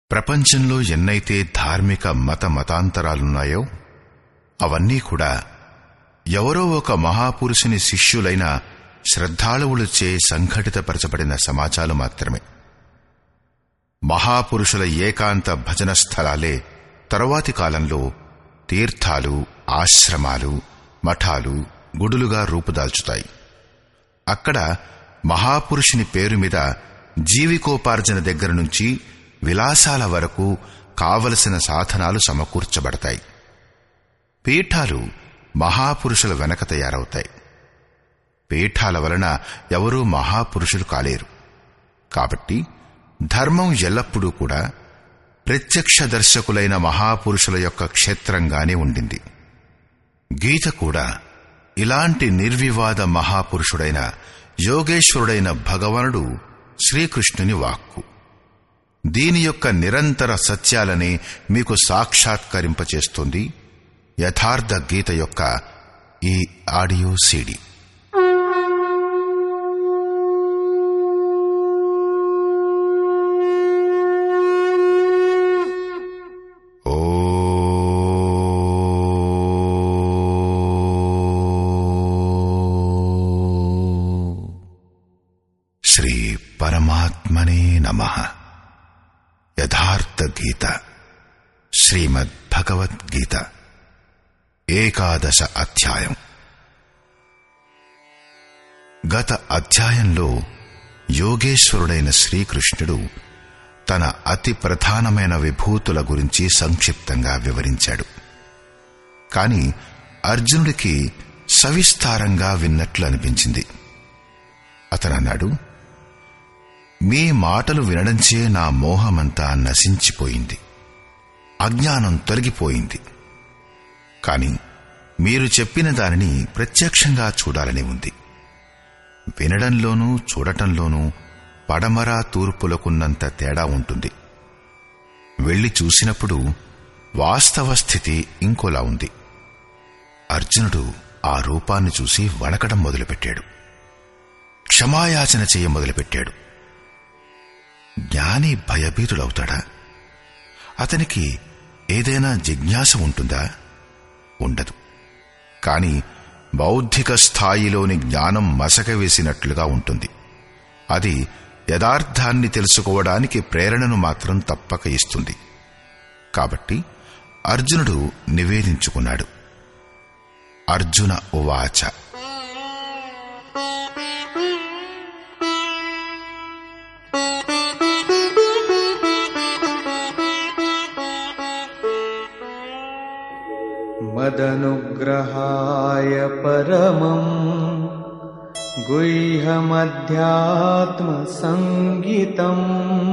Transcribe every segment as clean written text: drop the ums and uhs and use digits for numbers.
ప్రపంచంలో ఎన్నైతే ధార్మిక మతాంతరాలున్నాయో అవన్నీ కూడా ఎవరో ఒక మహాపురుషుని శిష్యులైన శ్రద్ధాళువులచే సంఘటితపరచబడిన సమాజాలు మాత్రమే. మహాపురుషుల ఏకాంత భజన స్థలాలే తరువాతి కాలంలో తీర్థాలు, ఆశ్రమాలు, మఠాలు, గుడులుగా రూపుదాల్చుతాయి. అక్కడ మహాపురుషుని పేరు మీద జీవికోపార్జన దగ్గర నుంచి విలాసాల వరకు కావలసిన సాధనాలు సమకూర్చబడతాయి. పీఠాలు మహాపురుషుల వెనక తయారవుతాయి. పీఠాల వలన ఎవరూ మహాపురుషులు కాలేరు. కాబట్టి ధర్మం ఎల్లప్పుడూ కూడా ప్రత్యక్ష దర్శకులైన మహాపురుషుల యొక్క క్షేత్రంగానే ఉండింది. గీత కూడా ఇలాంటి నిర్వివాద మహాపురుషుడైన యోగేశ్వరుడైన భగవానుడు శ్రీకృష్ణుని వాక్కు. దీని యొక్క నిరంతర సత్యాలనే మీకు సాక్షాత్కరింపచేస్తుంది యథార్థ గీత యొక్క ఈ ఆడియో సీడీ. శ్రీ పరమాత్మనే నమః. యథార్థ గీత శ్రీమద్ భగవద్గీత 11వ అధ్యాయం. గత అధ్యాయంలో యోగేశ్వరుడైన శ్రీకృష్ణుడు తన అతి ప్రధానమైన విభూతుల గురించి సంక్షిప్తంగా వివరించాడు. కాని అర్జునుడికి సవిస్తారంగా విన్నట్లు అనిపించింది. అతనన్నాడు, మీ మాటలు వినడంచే నా మోహమంతా నశించిపోయింది, అజ్ఞానం తొలగిపోయింది. కాని మీరు చెప్పిన దానిని ప్రత్యక్షంగా చూడాలని ఉంది. వినడంలోనూ చూడటంలోనూ పడమర తూర్పులకున్నంత తేడా ఉంటుంది. వెళ్లి చూసినప్పుడు వాస్తవ స్థితి ఇంకోలా ఉంది. అర్జునుడు ఆ రూపాన్ని చూసి వణకడం మొదలుపెట్టాడు. క్షమాయాచన చేయ మొదలుపెట్టాడు. జ్ఞాని భయభీతుడవుతాడా? అతనికి ఏదైనా జిజ్ఞాస ఉంటుందా? ఉండదు. కాని బౌద్ధిక స్థాయిలోని జ్ఞానం మసక వేసినట్లుగా ఉంటుంది. అది యథార్థాన్ని తెలుసుకోవడానికి ప్రేరణను మాత్రం తప్పక ఇస్తుంది. కాబట్టి అర్జునుడు నివేదించుకున్నాడు. అర్జున ఉవాచ. మదనుగ్రహాయ పరమం గుహ్యమధ్యాత్మ సంగీతం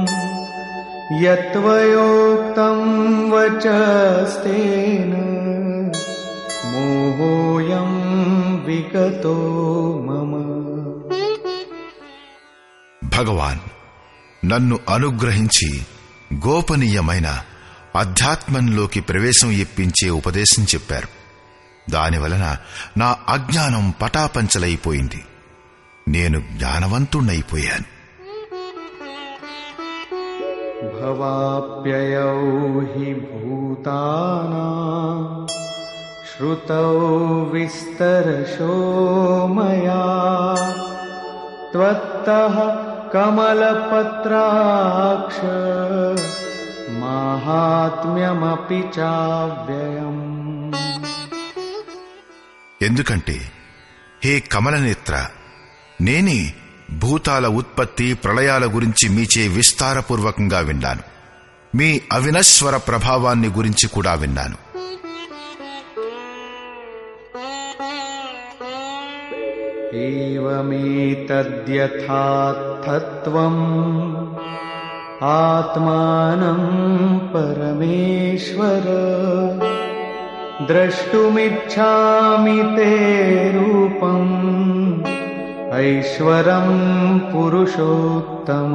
యత్వయోక్తం వచస్తేన మోహోయం విగతో మమ. భగవాన్ నన్ను అనుగ్రహించి గోపనీయమైన అధ్యాత్మంలోకి ప్రవేశం ఇప్పించే ఉపదేశం చెప్పారు. దానివలన నా అజ్ఞానం పటాపంచలైపోయింది. నేను జ్ఞానవంతుణ్ణైపోయాను. భవాప్యయౌ హి భూతానాం శ్రుతౌ విస్తరశో మయా త్వత్తః కమలపత్రాక్ష మాహాత్మ్యమపి చావ్యయం. ఎందుకంటే హే కమలనేత్ర, నేనే భూతాల ఉత్పత్తి ప్రళయాల గురించి మీచే విస్తారపూర్వకంగా విన్నాను. మీ అవినశ్వర ప్రభావాన్ని గురించి కూడా విన్నాను. ఏవమేతద్యథార్థత్వం ఆత్మానం పరమేశ్వర ద్రష్టుమిచ్ఛామి తే రూపం ఐశ్వరం పురుషోత్తమ.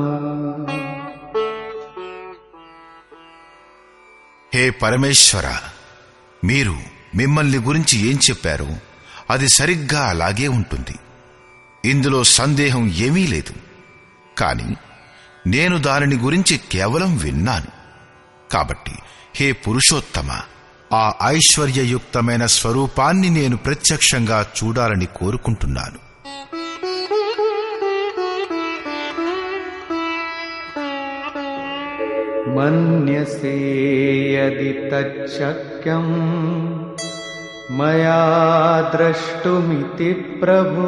హే పరమేశ్వర, మీరు మిమ్మల్ని గురించి ఏం చెప్పారో అది సరిగ్గా అలాగే ఉంటుంది. ఇందులో సందేహం ఏమీ లేదు. కాని నేను దానిని గురించి కేవలం విన్నాను. కాబట్టి హే పురుషోత్తమ, ఆ ఐశ్వర్యయుక్తమైన స్వరూపాన్ని నేను ప్రత్యక్షంగా చూడాలని కోరుకుంటున్నాను. మన్యసే యది తచ్చక్యం మయా ద్రష్టుమితి ప్రభో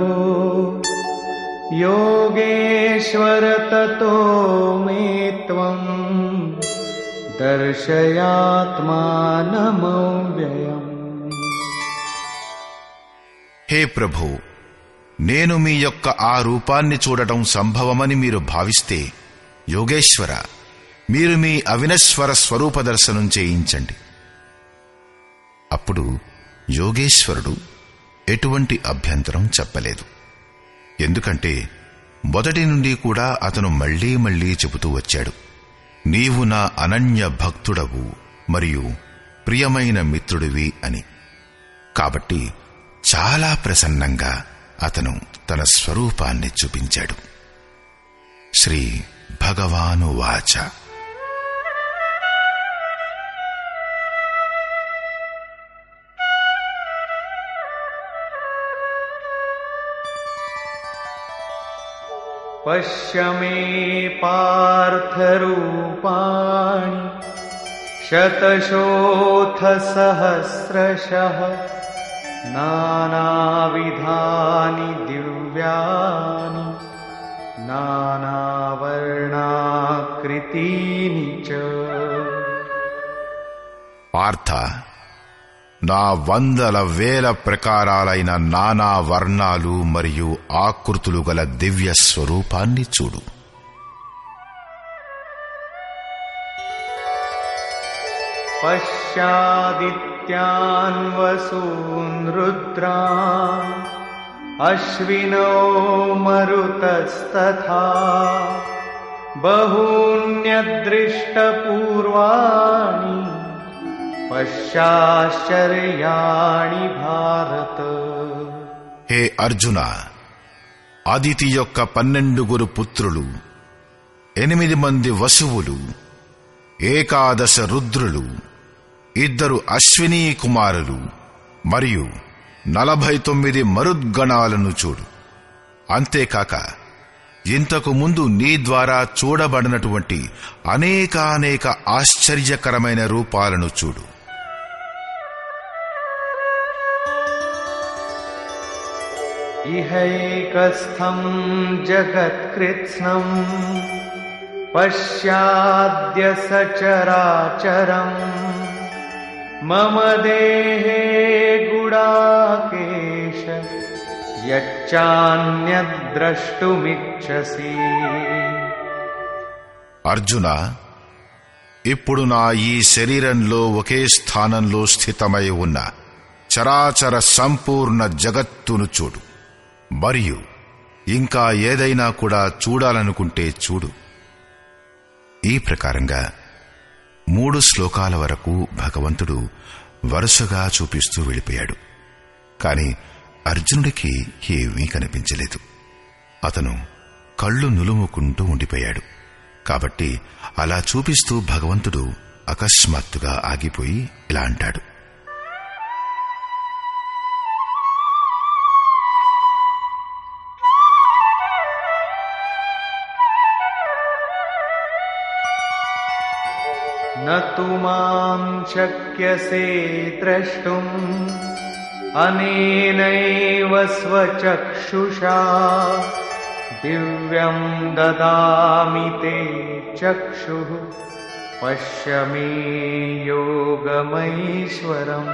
యోగేశ్వర తతో మే త్వం దర్శయాత్మానమవ్యయం. హే ప్రభు, నేను మీ యొక్క ఆ రూపాన్ని చూడటం సంభవమని మీరు భావిస్తే, యోగేశ్వర, మీరు మీ అవినశ్వర స్వరూప దర్శనం చేయించండి. అప్పుడు యోగేశ్వరుడు ఎటువంటి అభ్యంతరం చెప్పలేదు. ఎందుకంటే మొదటి నుండి కూడా అతను మళ్లీ మళ్లీ చెబుతూ వచ్చాడు, నీవు నా అనన్య భక్తుడవు మరియు ప్రియమైన మిత్రుడివి అని. కాబట్టి చాలా ప్రసన్నంగా అతను తన స్వరూపాన్ని చూపించాడు. శ్రీ భగవానువాచ. పశ్య మే పార్థ రూపాణి శతశోథ సహస్రశః నానావిధాని దివ్యాని నానావర్ణాకృతీని చ. పార్థ, నా వందల వేల ప్రకారాలైన నానా వర్ణాలు మరియు ఆకృతులు గల దివ్య స్వరూపాన్ని చూడు. పశ్యాదిత్యాన్ వసూన్ రుద్రాన్ అశ్వినో మరుతస్తథా బహూన్యదృష్టపూర్వాణి పశ్చాశ్చర్యాణి భారత. హే అర్జున, అదితి యొక్క 12 పుత్రులు, 8 మంది వసువులు, 11 రుద్రులు, 2 అశ్వినీ కుమారులు మరియు 49 మరుద్గణాలను చూడు. అంతేకాక ఇంతకు ముందు నీ ద్వారా చూడబడినటువంటి అనేకానేక ఆశ్చర్యకరమైన రూపాలను చూడు. ఇహైకస్థం జగత్కృత్స్నం పశ్యాద్య సచరాచరం మమ దేహే గుడాకేశ యచ్చాన్యద్రష్టుమిచ్చసి. అర్జున, ఇప్పుడు నా ఈ శరీరంలో ఒకే స్థానంలో స్థితమై ఉన్న చరాచర సంపూర్ణ జగత్తును చూడు. మరియు ఇంకా ఏదైనా కూడా చూడాలనుకుంటే చూడు. ఈ ప్రకారంగా 3 శ్లోకాల వరకు భగవంతుడు వరుసగా చూపిస్తూ వెళ్ళిపోయాడు. కాని అర్జునుడికి ఏమీ కనిపించలేదు. అతను కళ్ళు నులుముకుంటూ ఉండిపోయాడు. కాబట్టి అలా చూపిస్తూ భగవంతుడు అకస్మాత్తుగా ఆగిపోయి ఇలా అంటాడు, నతు మాం శక్యసే ద్రష్టుం అనేనైవ స్వచక్షుషా దివ్యం దదామి తే చక్షుః పశ్య మే యోగమైశ్వరం.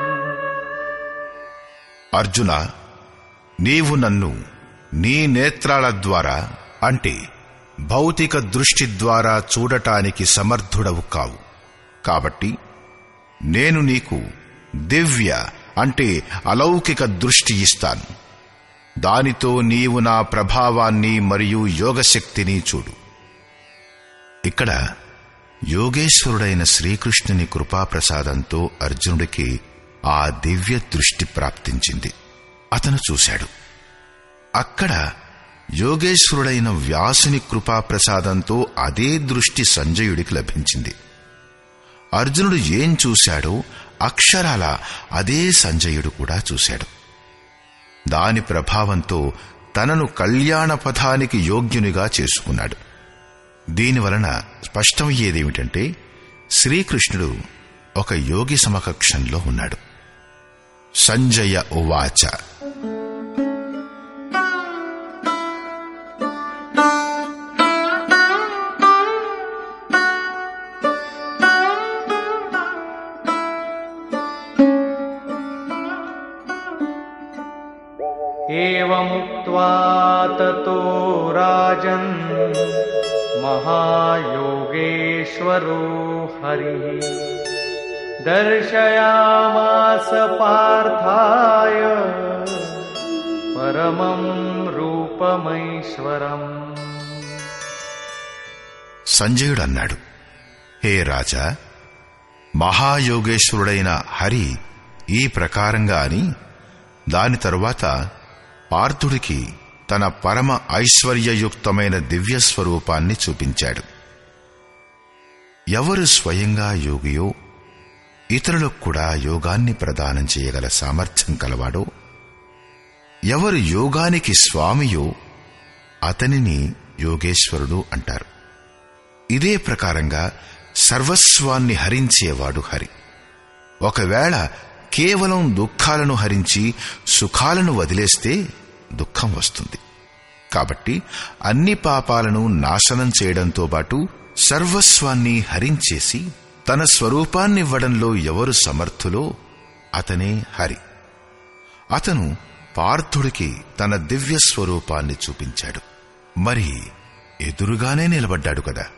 అర్జున, నీవు నన్ను నీ నేత్రాల ద్వారా అంటే భౌతిక దృష్టి ద్వారా చూడటానికి సమర్థుడవు కావు. కాబట్టి నేను నీకు దివ్య అంటే అలౌకిక దృష్టి ఇస్తాను. దానితో నీవు నా ప్రభావాన్ని మరియు యోగశక్తిని చూడు. ఇక్కడ యోగేశ్వరుడైన శ్రీకృష్ణుని కృపాప్రసాదంతో అర్జునుడికి ఆ దివ్య దృష్టి ప్రాప్తించింది. అతను చూశాడు. అక్కడ యోగేశ్వరుడైన వ్యాసుని కృపాప్రసాదంతో అదే దృష్టి సంజయుడికి లభించింది. అర్జునుడు ఏం చూశాడో అక్షరాల అదే సంజయుడు కూడా చూశాడు. దాని ప్రభావంతో తనను కళ్యాణ పథానికి యోగ్యునిగా చేసుకున్నాడు. దీనివలన స్పష్టమయ్యేదేమిటంటే శ్రీకృష్ణుడు ఒక యోగి సమకక్షంలో ఉన్నాడు. సంజయ ఉవాచ. ఏవముక్త్వా తతో రాజన్ మహాయోగేశ్వరో హరిః దర్శయామాస పార్థాయ పరమం రూపమైశ్వరం. సంజయుడు అన్నాడు, హే రాజా, మహాయోగేశ్వరుడైన హరి ఈ ప్రకారంగా అని దాని తరువాత పార్థుడికి తన పరమ ఐశ్వర్యయుక్తమైన దివ్యస్వరూపాన్ని చూపించాడు. ఎవరు స్వయంగా యోగియో, ఇతరులకు కూడా యోగాన్ని ప్రదానం చేయగల సామర్థ్యం కలవాడో, ఎవరు యోగానికి స్వామియో అతనిని యోగేశ్వరుడు అంటారు. ఇదే ప్రకారంగా సర్వస్వాన్ని హరించేవాడు హరి. ఒకవేళ కేవలం దుఃఖాలను హరించి సుఖాలను వదిలేస్తే దుఃఖం వస్తుంది. కాబట్టి అన్ని పాపాలను నాశనం చేయడంతో పాటు సర్వస్వాన్ని హరించేసి తన స్వరూపాన్నివ్వడంలో ఎవరు సమర్థులో అతనే హరి. అతను పార్థుడికి తన దివ్య స్వరూపాన్ని చూపించాడు. మరి ఎదురుగానే నిలబడ్డాడు కదా.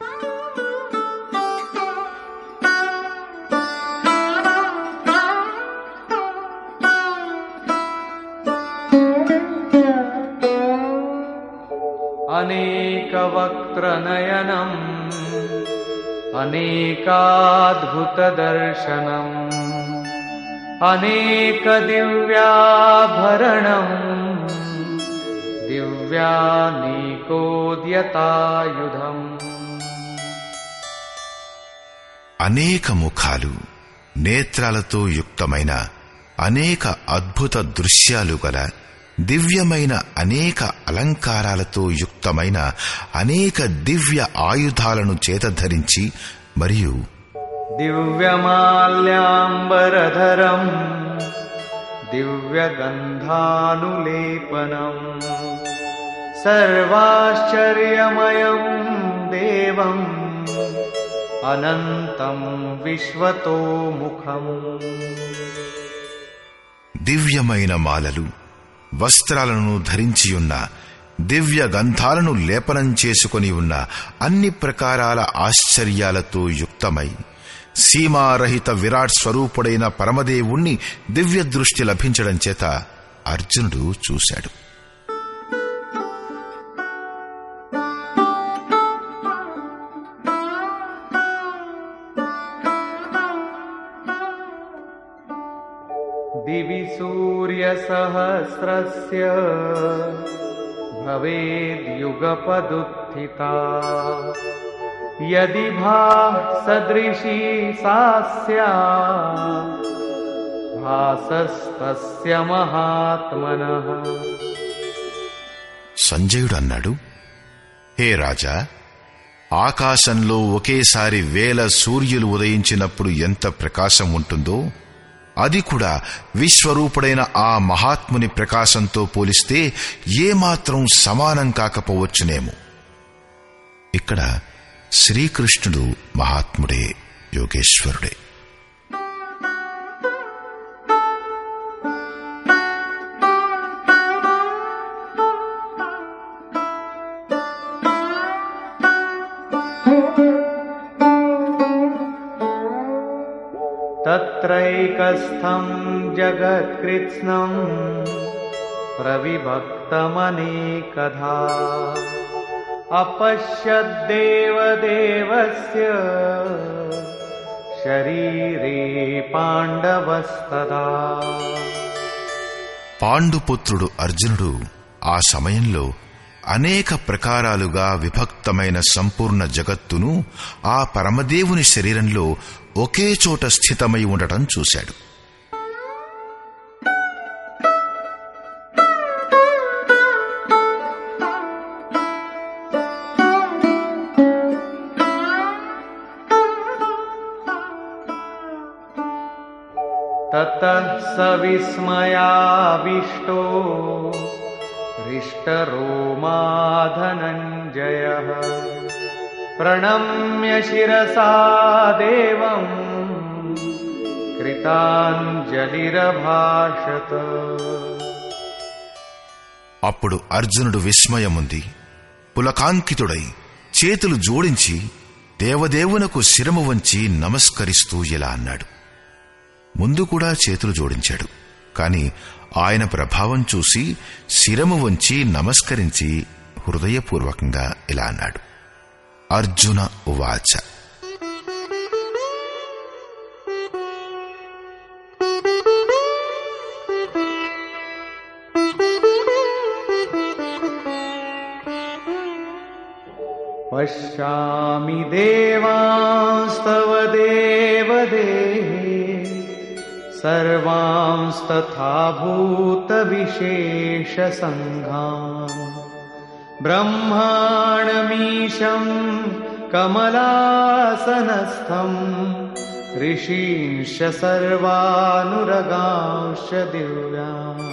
అనేకవక్త్రనయనం అనేకాద్భుతదర్శనం అనేకదివ్యాభరణం దివ్యానీకోద్యతాయుధం. అనేక ముఖాలు, నేత్రాలతో యుక్తమైన అనేక అద్భుత దృశ్యాలు గల దివ్యమైన అనేక అలంకారాలతో యుక్తమైన అనేక దివ్య ఆయుధాలను చేతధరించి మరియు దివ్యమాల్యాంబరధరం దివ్యగంధానులేపనం సర్వాశ్చర్యమయం దేవం అనంతం విశ్వతోముఖం. దివ్యమైన మాలలు, వస్త్రాలను ధరించియున్న, దివ్య గంధాలను లేపనం చేసుకొని ఉన్న అన్ని ప్రకారాల ఆశ్చర్యాలతో యుక్తమై సీమారహిత విరాట్ స్వరూపుడైన పరమదేవుణ్ణి దివ్య దృష్టి లభించడం చేత అర్జునుడు చూశాడు. దివి సూర్యసహస్రస్య భవేద్యుగపదుత్థితా యది భాసదృశీ సా స్యాత్ భాసస్తస్య మహాత్మనః. సంజయుడు అన్నాడు, హే రాజా, ఆకాశంలో ఒకేసారి 1000 సూర్యులు ఉదయించినప్పుడు ఎంత ప్రకాశం ఉంటుందో అది కూడా విశ్వరూపుడైన ఆ మహాత్ముని ప్రకాశంతో పోలిస్తే ఏమాత్రం సమానం కాకపోవచ్చునేమో. ఇక్కడ శ్రీకృష్ణుడు మహాత్ముడే, యోగేశ్వరుడే. తత్రైకస్థం జగత్కృత్స్నం ప్రవిభక్తమనేకధా అపశ్యద్దేవదేవస్య శరీరే పాండవస్తదా. పాండుపుత్రుడు అర్జునుడు ఆ సమయంలో అనేక ప్రకారాలుగా విభక్తమైన సంపూర్ణ జగత్తును ఆ పరమదేవుని శరీరంలో ఒకే చోట స్థితమై ఉండటం చూశాడు. తతః స విస్మయావిష్టో హృష్టరోమా ధనంజయః ప్రణమ్య శిరసా దేవం కృతాంజలిరభాషత. అప్పుడు అర్జునుడు విస్మయముంది పులకాంకితుడై చేతులు జోడించి దేవదేవునకు శిరము వంచి నమస్కరిస్తూ ఇలా అన్నాడు. ముందు కూడా చేతులు జోడించాడు, కాని ఆయన ప్రభావం చూసి శిరము వంచి నమస్కరించి హృదయపూర్వకంగా ఇలా అన్నాడు. అర్జున ఉవాచ. పశ్యామి దేవాంస్తవ దేవదేహే సర్వాంస్తథా భూత విశేష సంఘాన్ బ్రహ్మాణమీశం కమలాసనస్థం ఋషీంశ సర్వానురగాంశ దివ్యాన్.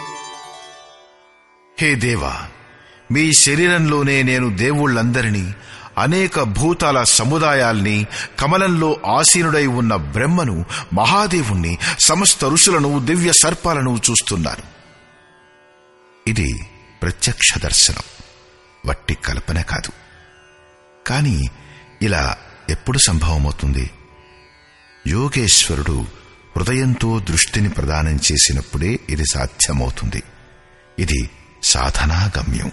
హే దేవా, మీ శరీరంలోనే నేను దేవుళ్లందరినీ, అనేక భూతాల సముదాయాల్ని, కమలంలో ఆసీనుడై ఉన్న బ్రహ్మను, మహాదేవుణ్ణి, సమస్త ఋషులను, దివ్య సర్పాలను చూస్తున్నాను. ఇది ప్రత్యక్ష దర్శనం, వట్టి కల్పన కాదు. కాని ఇలా ఎప్పుడు సంభవమవుతుంది? యోగేశ్వరుడు హృదయంతో దృష్టిని ప్రదానం చేసినప్పుడే ఇది సాధ్యమవుతుంది. ఇది సాధనాగమ్యం.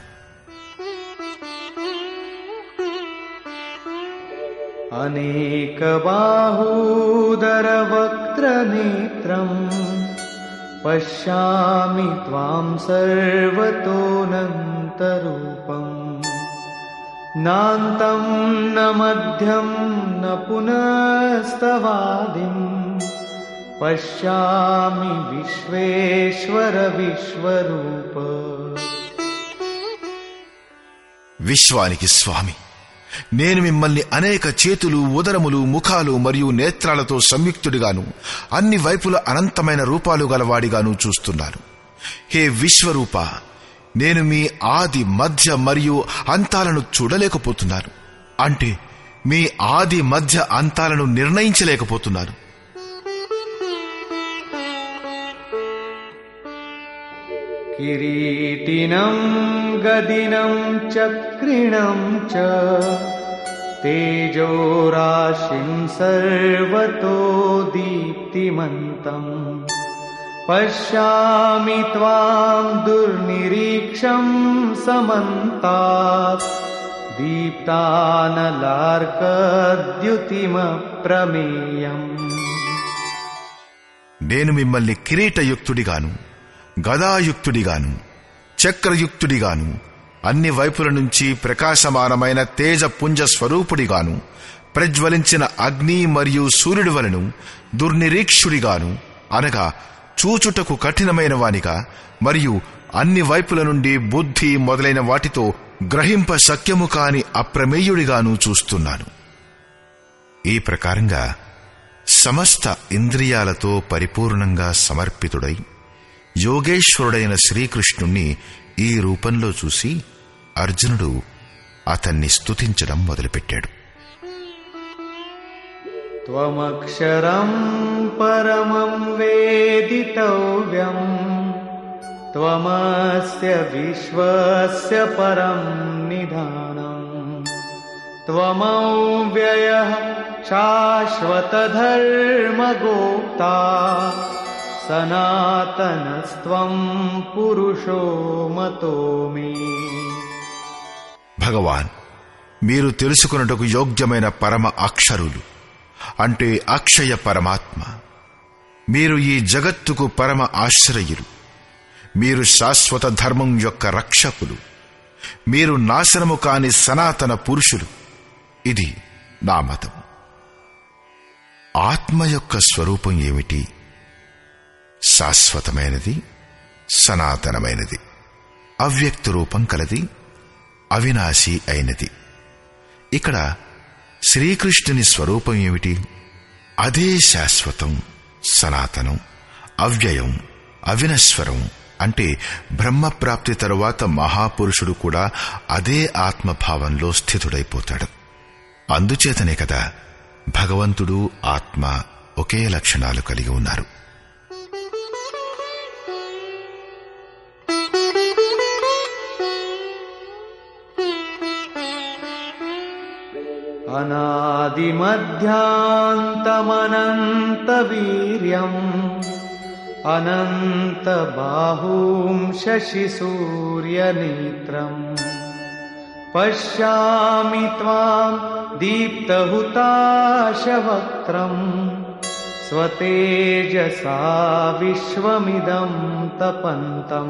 అనేక బాహూదర వక్త్ర నేత్రం పశ్యామి త్వాం సర్వతోనంతరూపం నాంతం న మధ్యం న పునస్తవాదిం పశ్యామి విశ్వేశ్వర విశ్వరూప. విశ్వానికి స్వామి, నేను మిమ్మల్ని అనేక చేతులు, ఉదరములు, ముఖాలు మరియు నేత్రాలతో సంయుక్తుడిగాను, అన్ని వైపుల అనంతమైన రూపాలు గలవాడిగాను చూస్తున్నాను. హే విశ్వరూప, నేను మీ ఆది, మధ్య మరియు అంతాలను చూడలేకపోతున్నాను. అంటే మీ ఆది, మధ్య అంతాలను నిర్ణయించలేకపోతున్నాను. కిరీటినం గదినం చక్రిణం చ తేజోరాశిం సర్వతో దీప్తిమంతం పశ్యామి త్వాం దుర్నిరీక్షం సమంతాత్ దీప్తానలార్కద్యుతిమప్రమేయం. నేను మిమ్మల్ని కిరీటయుక్తుడిగాను, గదాయుక్తుడిగాను, చక్రయుక్తుడిగాను, అన్ని వైపుల నుంచి ప్రకాశమానమైన తేజపుంజ స్వరూపుడిగాను, ప్రజ్వలించిన అగ్ని మరియు సూర్యుడి వలెను దుర్నిరీక్షుడిగాను, అనగా చూచుటకు కఠినమైన వానిగా, మరియు అన్ని వైపుల నుండి బుద్ధి మొదలైన వాటితో గ్రహింప శక్యము కాని అప్రమేయుడిగాను చూస్తున్నాను. ఈ ప్రకారంగా సమస్త ఇంద్రియాలతో పరిపూర్ణంగా సమర్పితుడై యోగేశ్వరుడైన శ్రీకృష్ణుణ్ణి ఈ రూపంలో చూసి అర్జునుడు అతన్ని స్తుతించడం మొదలుపెట్టాడు. త్వమక్షరం పరమం వేదితవ్యం త్వమస్య విశ్వస్య పరం నిధానం త్వమవ్యయః శాశ్వతధర్మగోప్తా సనాతనస్త్వం పురుషో మతో మే. భగవాన్, మీరు తెలుసుకొనుటకు యోగ్యమైన పరమ అక్షరులు, అంటే అక్షయ పరమాత్మ. మీరు ఈ జగత్తుకు పరమ ఆశ్రయులు. మీరు శాశ్వత ధర్మం యొక్క రక్షకులు. మీరు నాశనము కాని సనాతన పురుషులు. ఇది నా మతం. ఆత్మ యొక్క స్వరూపం ఏమిటి? శాశ్వతమైనది, సనాతనమైనది, అవ్యక్త రూపం కలది, అవినాశి అయినది. ఇక్కడ శ్రీకృష్ణుని స్వరూపం ఏమిటి? అదే శాశ్వతం, సనాతనం, అవ్యయం, అవినశ్వరం. అంటే బ్రహ్మప్రాప్తి తరువాత మహాపురుషుడు కూడా అదే ఆత్మభావంలో స్థితుడైపోతాడు. అందుచేతనే కదా భగవంతుడు, ఆత్మ ఒకే లక్షణాలు కలిగి ఉన్నారు. అనాదిమధ్యాంతమనంతవీర్యం అనంతబాహుం శశిసూర్యనేత్రం పశ్యామి త్వాం దీప్తహుతాశవక్త్రం స్వతేజసా విశ్వమిదం తపంతం.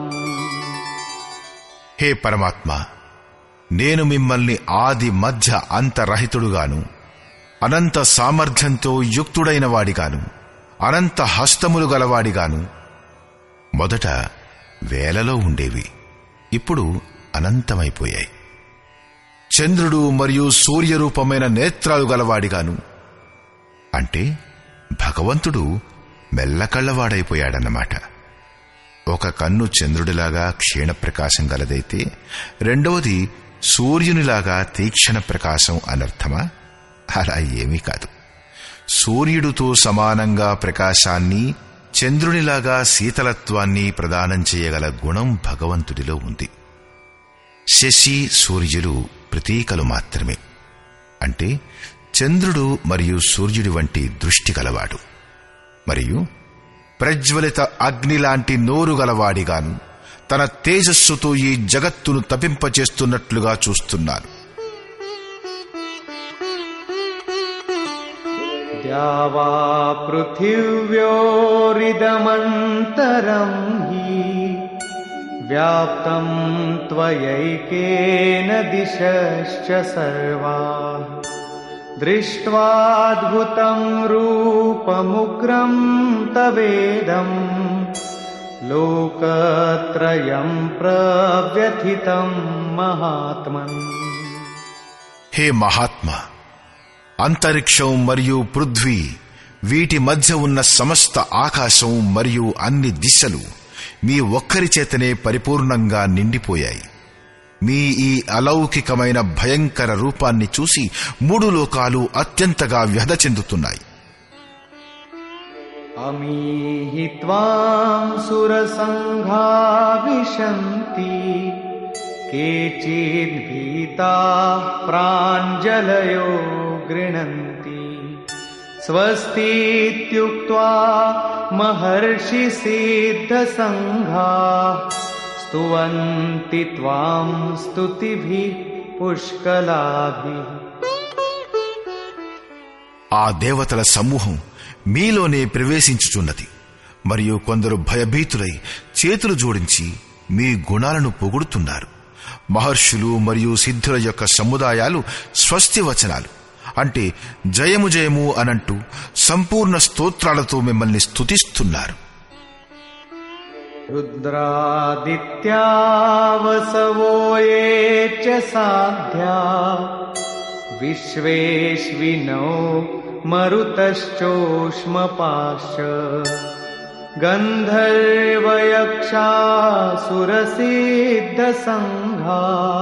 హే పరమాత్మ, నేను మిమ్మల్ని ఆది మధ్య అంతరహితుడుగాను, అనంత సామర్థ్యంతో యుక్తుడైన వాడిగాను, అనంత హస్తములు గలవాడిగాను. మొదట వేలలో ఉండేవి, ఇప్పుడు అనంతమైపోయాయి. చంద్రుడు మరియు సూర్యరూపమైన నేత్రాలు గలవాడిగాను. అంటే భగవంతుడు మెల్లకళ్లవాడైపోయాడన్నమాట. ఒక కన్ను చంద్రుడిలాగా క్షీణ ప్రకాశం గలదైతే రెండవది సూర్యునిలాగా తీక్షణ ప్రకాశం అనర్థమా? అలా ఏమీ కాదు. సూర్యుడితో సమానంగా ప్రకాశాన్ని, చంద్రునిలాగా శీతలత్వాన్ని ప్రదానం చేయగల గుణం భగవంతుడిలో ఉంది. శశి, సూర్యులు ప్రతీకలు మాత్రమే. అంటే చంద్రుడు మరియు సూర్యుడి వంటి దృష్టి గలవాడు, మరియు ప్రజ్వలిత అగ్ని లాంటి నోరు గలవాడిగాను తన తేజస్సుతో ఈ జగత్తును తపింపచేస్తున్నట్లుగా చూస్తున్నాను. ద్యావా పృథివ్యోరిదమంతరం హి వ్యాప్తం త్వయైకేన దిశశ్చ సర్వాః దృష్ట్వాద్భుతం రూపముగ్రం తవేదం లోకత్రయం ప్రవ్యథితం మహాత్మన్. హే మహాత్మా, అంతరిక్షం మరియు పృథ్వీ, వీటి మధ్య ఉన్న సమస్త ఆకాశం మరియు అన్ని దిశలు మీ ఒక్కరి చేతనే పరిపూర్ణంగా నిండిపోయాయి. మీ ఈ అలౌకికమైన భయంకర రూపాన్ని చూసి 3 లోకాలు అత్యంతగా వ్యధ చెందుతున్నాయి. అమీహి త్వాం సురసంఘా విశంతి కేచిద్భీతాః ప్రాంజలయో గృణంతి స్వస్తిత్యుక్త్వా మహర్షి సిద్ధసంఘాః స్తువంతి త్వాం స్తుతిభిః పుష్కలాభిః. ఆ దేవతల సమూహం మీలోనే ప్రవేశించుచున్నది. మరియు కొందరు భయభీతులై చేతులు జోడించి మీ గుణాలను పొగుడుతున్నారు. మహర్షులు మరియు సిద్ధుల యొక్క సముదాయాలు స్వస్తి వచనాలు అంటే జయము జయము అనంటూ సంపూర్ణ స్తోత్రాలతో మిమ్మల్ని స్తుతిస్తున్నారు. రుద్రాదిత్యా వసవో ఏ చ సాధ్యా విశ్వేశ్వినో మరుతశ్చోష్మపాశ్చ గంధర్వయక్షాసురసిద్ధసంఘా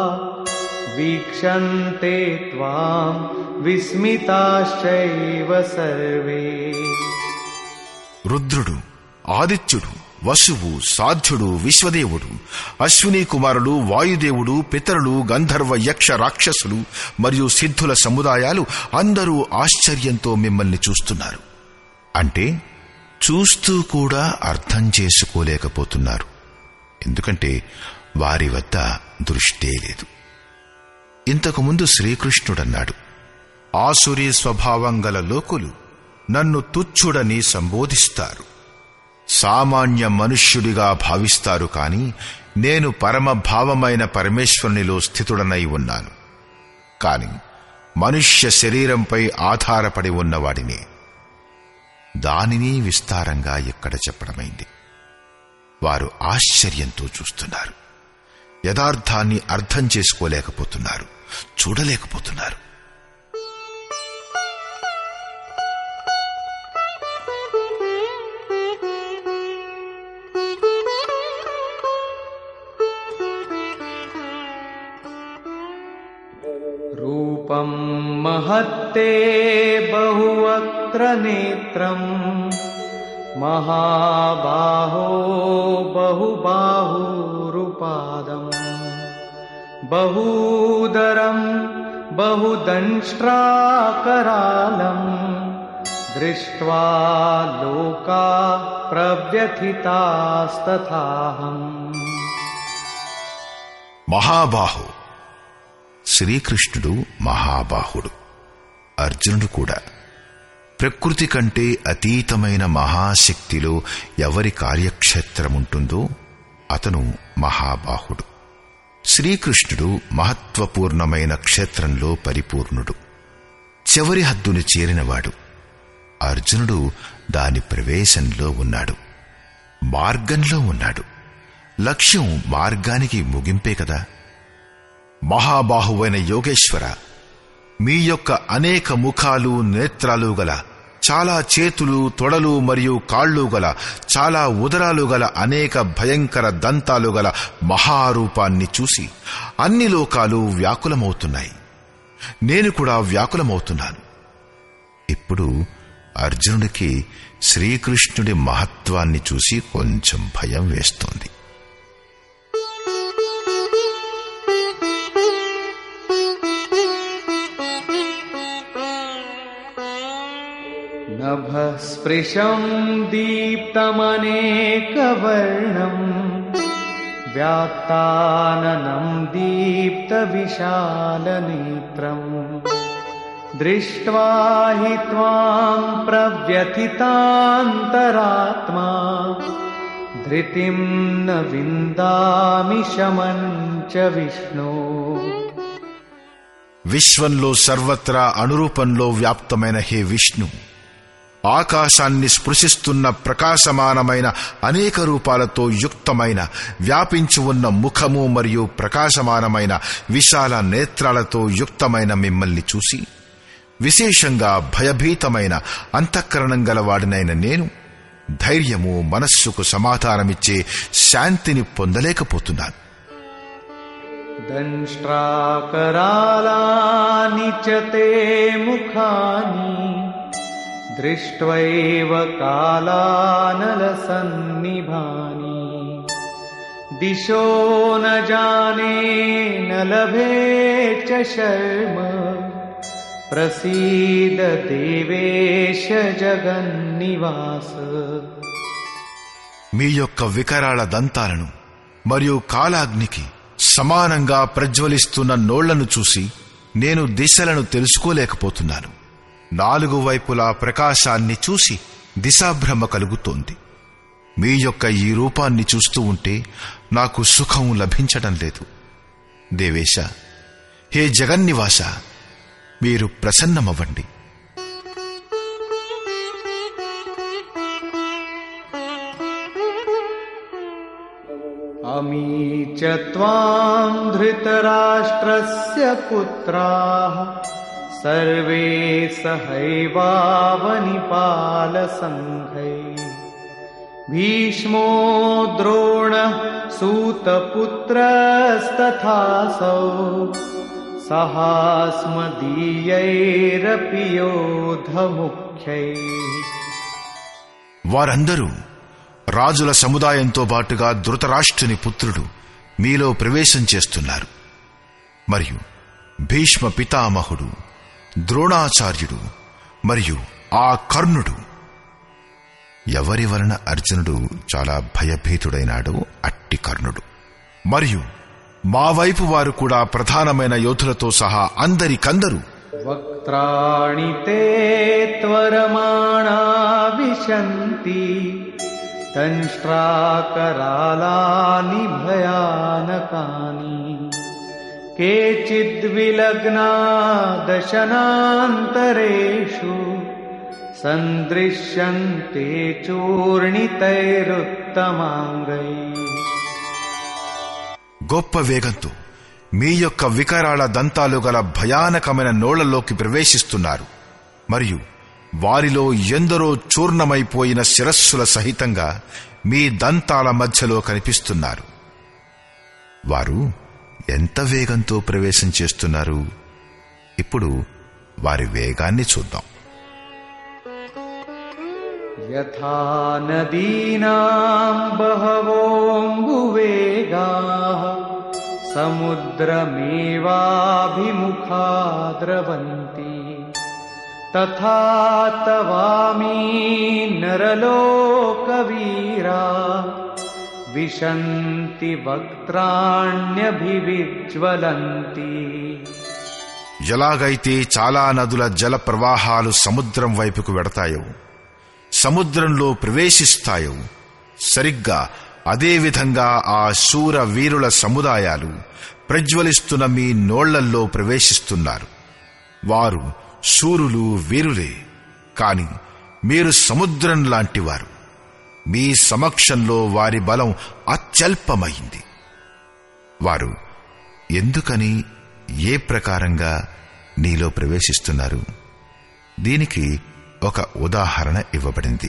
వీక్షంతే త్వాం విస్మితాశ్చైవ సర్వే. రుద్రుడు, ఆదిత్యుడు, వసువు, సాధ్యుడు, విశ్వదేవుడు, అశ్విని కుమారుడు, వాయుదేవుడు, పితరులు, గంధర్వ యక్ష రాక్షసులు మరియు సిద్ధుల సముదాయాలు అందరూ ఆశ్చర్యంతో మిమ్మల్ని చూస్తున్నారు. అంటే చూస్తూ కూడా అర్థం చేసుకోలేకపోతున్నారు. ఎందుకంటే వారి వద్ద దృష్టే లేదు. ఇంతకుముందు శ్రీకృష్ణుడన్నాడు, ఆసురీ స్వభావం గల లోకులు నన్ను తుచ్చుడని సంబోధిస్తారు. సామాన్య మనుష్యుడిగా భావిస్తారు. కాని నేను పరమభావమైన పరమేశ్వరునిలో స్థితుడనై ఉన్నాను. కాని మనుష్య శరీరంపై ఆధారపడి ఉన్నవాడిని. దానిని విస్తారంగా ఇక్కడ చెప్పడమైంది. వారు ఆశ్చర్యంతో చూస్తున్నారు. యథార్థాన్ని అర్థం చేసుకోలేకపోతున్నారు, చూడలేకపోతున్నారు. రూపం మహత్తే బహువక్త్ర నేత్రం మహాబాహో బహుబాహురుపాదం బహూదరం బహుదంష్ట్రాకరాళం దృష్ట్వా లోకా ప్రవ్యథితాస్తథాహం. మహాబాహు శ్రీకృష్ణుడు మహాబాహుడు. అర్జునుడు కూడా. ప్రకృతి కంటే అతీతమైన మహాశక్తిలో ఎవరి కార్యక్షేత్రముంటుందో అతను మహాబాహుడు. శ్రీకృష్ణుడు మహత్వపూర్ణమైన క్షేత్రంలో పరిపూర్ణుడు, చివరి హద్దును చేరినవాడు. అర్జునుడు దాని ప్రవేశంలో ఉన్నాడు, మార్గంలో ఉన్నాడు. లక్ష్యం మార్గానికి ముగింపే కదా. మహాబాహువైన యోగేశ్వర, మీ యొక్క అనేక ముఖాలు నేత్రాలు గల, చాలా చేతులు తొడలు మరియు కాళ్ళు గల, చాలా ఉదరాలు గల, అనేక భయంకర దంతాలు గల మహారూపాన్ని చూసి అన్ని లోకాలు వ్యాకులమవుతున్నాయి. నేను కూడా వ్యాకులమవుతున్నాను. ఇప్పుడు అర్జునుడికి శ్రీకృష్ణుడి మహత్వాన్ని చూసి కొంచెం భయం వేస్తోంది. నభస్పృశం దీప్తమనేకవర్ణం వ్యాత్తాననం దీప్తవిశాలనేత్రం దృష్ట్వా హి త్వాం ప్రవ్యథితాంతరాత్మా ధృతిం న విందామి శమం చ విష్ణో. విశ్వంలో సర్వత్రా అనురూపంలో వ్యాప్తమైన హే విష్ణు, ఆకాశాన్ని స్పృశిస్తున్న ప్రకాశమానమైన అనేక రూపాలతో యుక్తమైన, వ్యాపించి ఉన్న ముఖము మరియు ప్రకాశమానమైన విశాల నేత్రాలతో యుక్తమైన మిమ్మల్ని చూసి విశేషంగా భయభీతమైన అంతఃకరణం గలవాడినైన నేను ధైర్యము, మనస్సుకు సమాధానమిచ్చే శాంతిని పొందలేకపోతున్నాను. దంష్ట్రాకరాళాని చ తే ముఖాని దృష్ట్వైవ కాలానలసన్నిభాని దిశో న జానే న లభే చ శర్మ ప్రసీద దేవేశ జగన్నివాస. మీ యొక్క వికరాళ దంతాలను మరియు కాలాగ్నికి సమానంగా ప్రజ్వలిస్తున్న నోళ్లను చూసి నేను దిశలను తెలుసుకోలేకపోతున్నాను. నాలుగు వైపులా ప్రకాశాన్ని చూసి దిశాభ్రమ కలుగుతోంది. మీ యొక్క ఈ రూపాన్ని చూస్తూ ఉంటే నాకు సుఖం లభించడం లేదు. దేవేశ, హే జగన్నివాస, మీరు ప్రసన్నమవ్వండి. అమీ చ త్వాం ధృతరాష్ట్రస్య పుత్రాః సర్వే సహైవావనిపాలసంఘైః భీష్మో ద్రోణః సూతపుత్రస్తథాసౌ సహాస్మదీయైరపి యోధముఖ్యైః. వారందరూ రాజుల సముదాయంతో బాటుగా ధృతరాష్ట్రుని పుత్రుడు మీలో ప్రవేశం చేస్తున్నారు. మరియు భీష్మ పితామహుడు, ద్రోణాచార్యుడు మరియు ఆ కర్ణుడు. ఎవరి వలన అర్జునుడు చాలా భయభీతుడైనాడో అట్టి కర్ణుడు. మరియు మా వైపు వారు కూడా ప్రధానమైన యోధులతో సహా అందరికందరూ. వక్త్రాణి తే త్వరమాణా విశంతి దంష్ట్రాకరాళాని భయానకాని కేచిద్విలగ్నా దశనాంతరేషు సందృశ్యంతే చూర్ణితైరుత్తమాంగై. గొప్ప వేగంతో మీ యొక్క వికరాళ దంతాలు గల భయానకమైన నోళ్లలోకి ప్రవేశిస్తున్నారు మరియు వారిలో ఎందరో చూర్ణమైపోయిన శిరస్సుల సహితంగా మీ దంతాల మధ్యలో కనిపిస్తున్నారు. వారు ఎంత వేగంతో ప్రవేశం చేస్తున్నారు? ఇప్పుడు వారి వేగాన్ని చూద్దాం. యథా నదీనాం బహవోంబువేగాః సముద్రమేవాభిముఖా ద్రవంతి తథా తవామి నరలోకవీరా విశంతి వక్త్రాణ్యభివిజ్వలంతి. ఎలాగైతే చాలా నదుల జల ప్రవాహాలు సముద్రం వైపుకు వెడతాయో, సముద్రంలో ప్రవేశిస్తాయో, సరిగ్గా అదేవిధంగా ఆ శూర వీరుల సముదాయాలు ప్రజ్వలిస్తున్న మీ నోళ్లల్లో ప్రవేశిస్తున్నారు. వారు శూరులు, వీరులే, కాని మీరు సముద్రం లాంటివారు. మీ సమక్షంలో వారి బలం అత్యల్పమైంది. వారు ఎందుకని, ఏ ప్రకారంగా నీలో ప్రవేశిస్తున్నారు? దీనికి ఒక ఉదాహరణ ఇవ్వబడింది.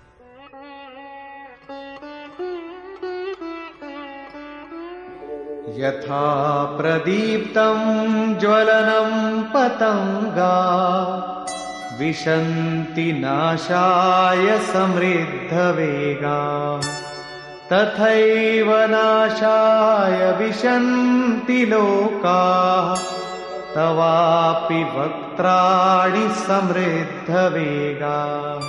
యథా ప్రదీప్తం జ్వలనం పతంగా విశంతి నాశాయ సమృద్ధవేగా తథైవ నాశాయ విశంతి లోకాః తవాపి వక్త్రాణి సమృద్ధవేగా.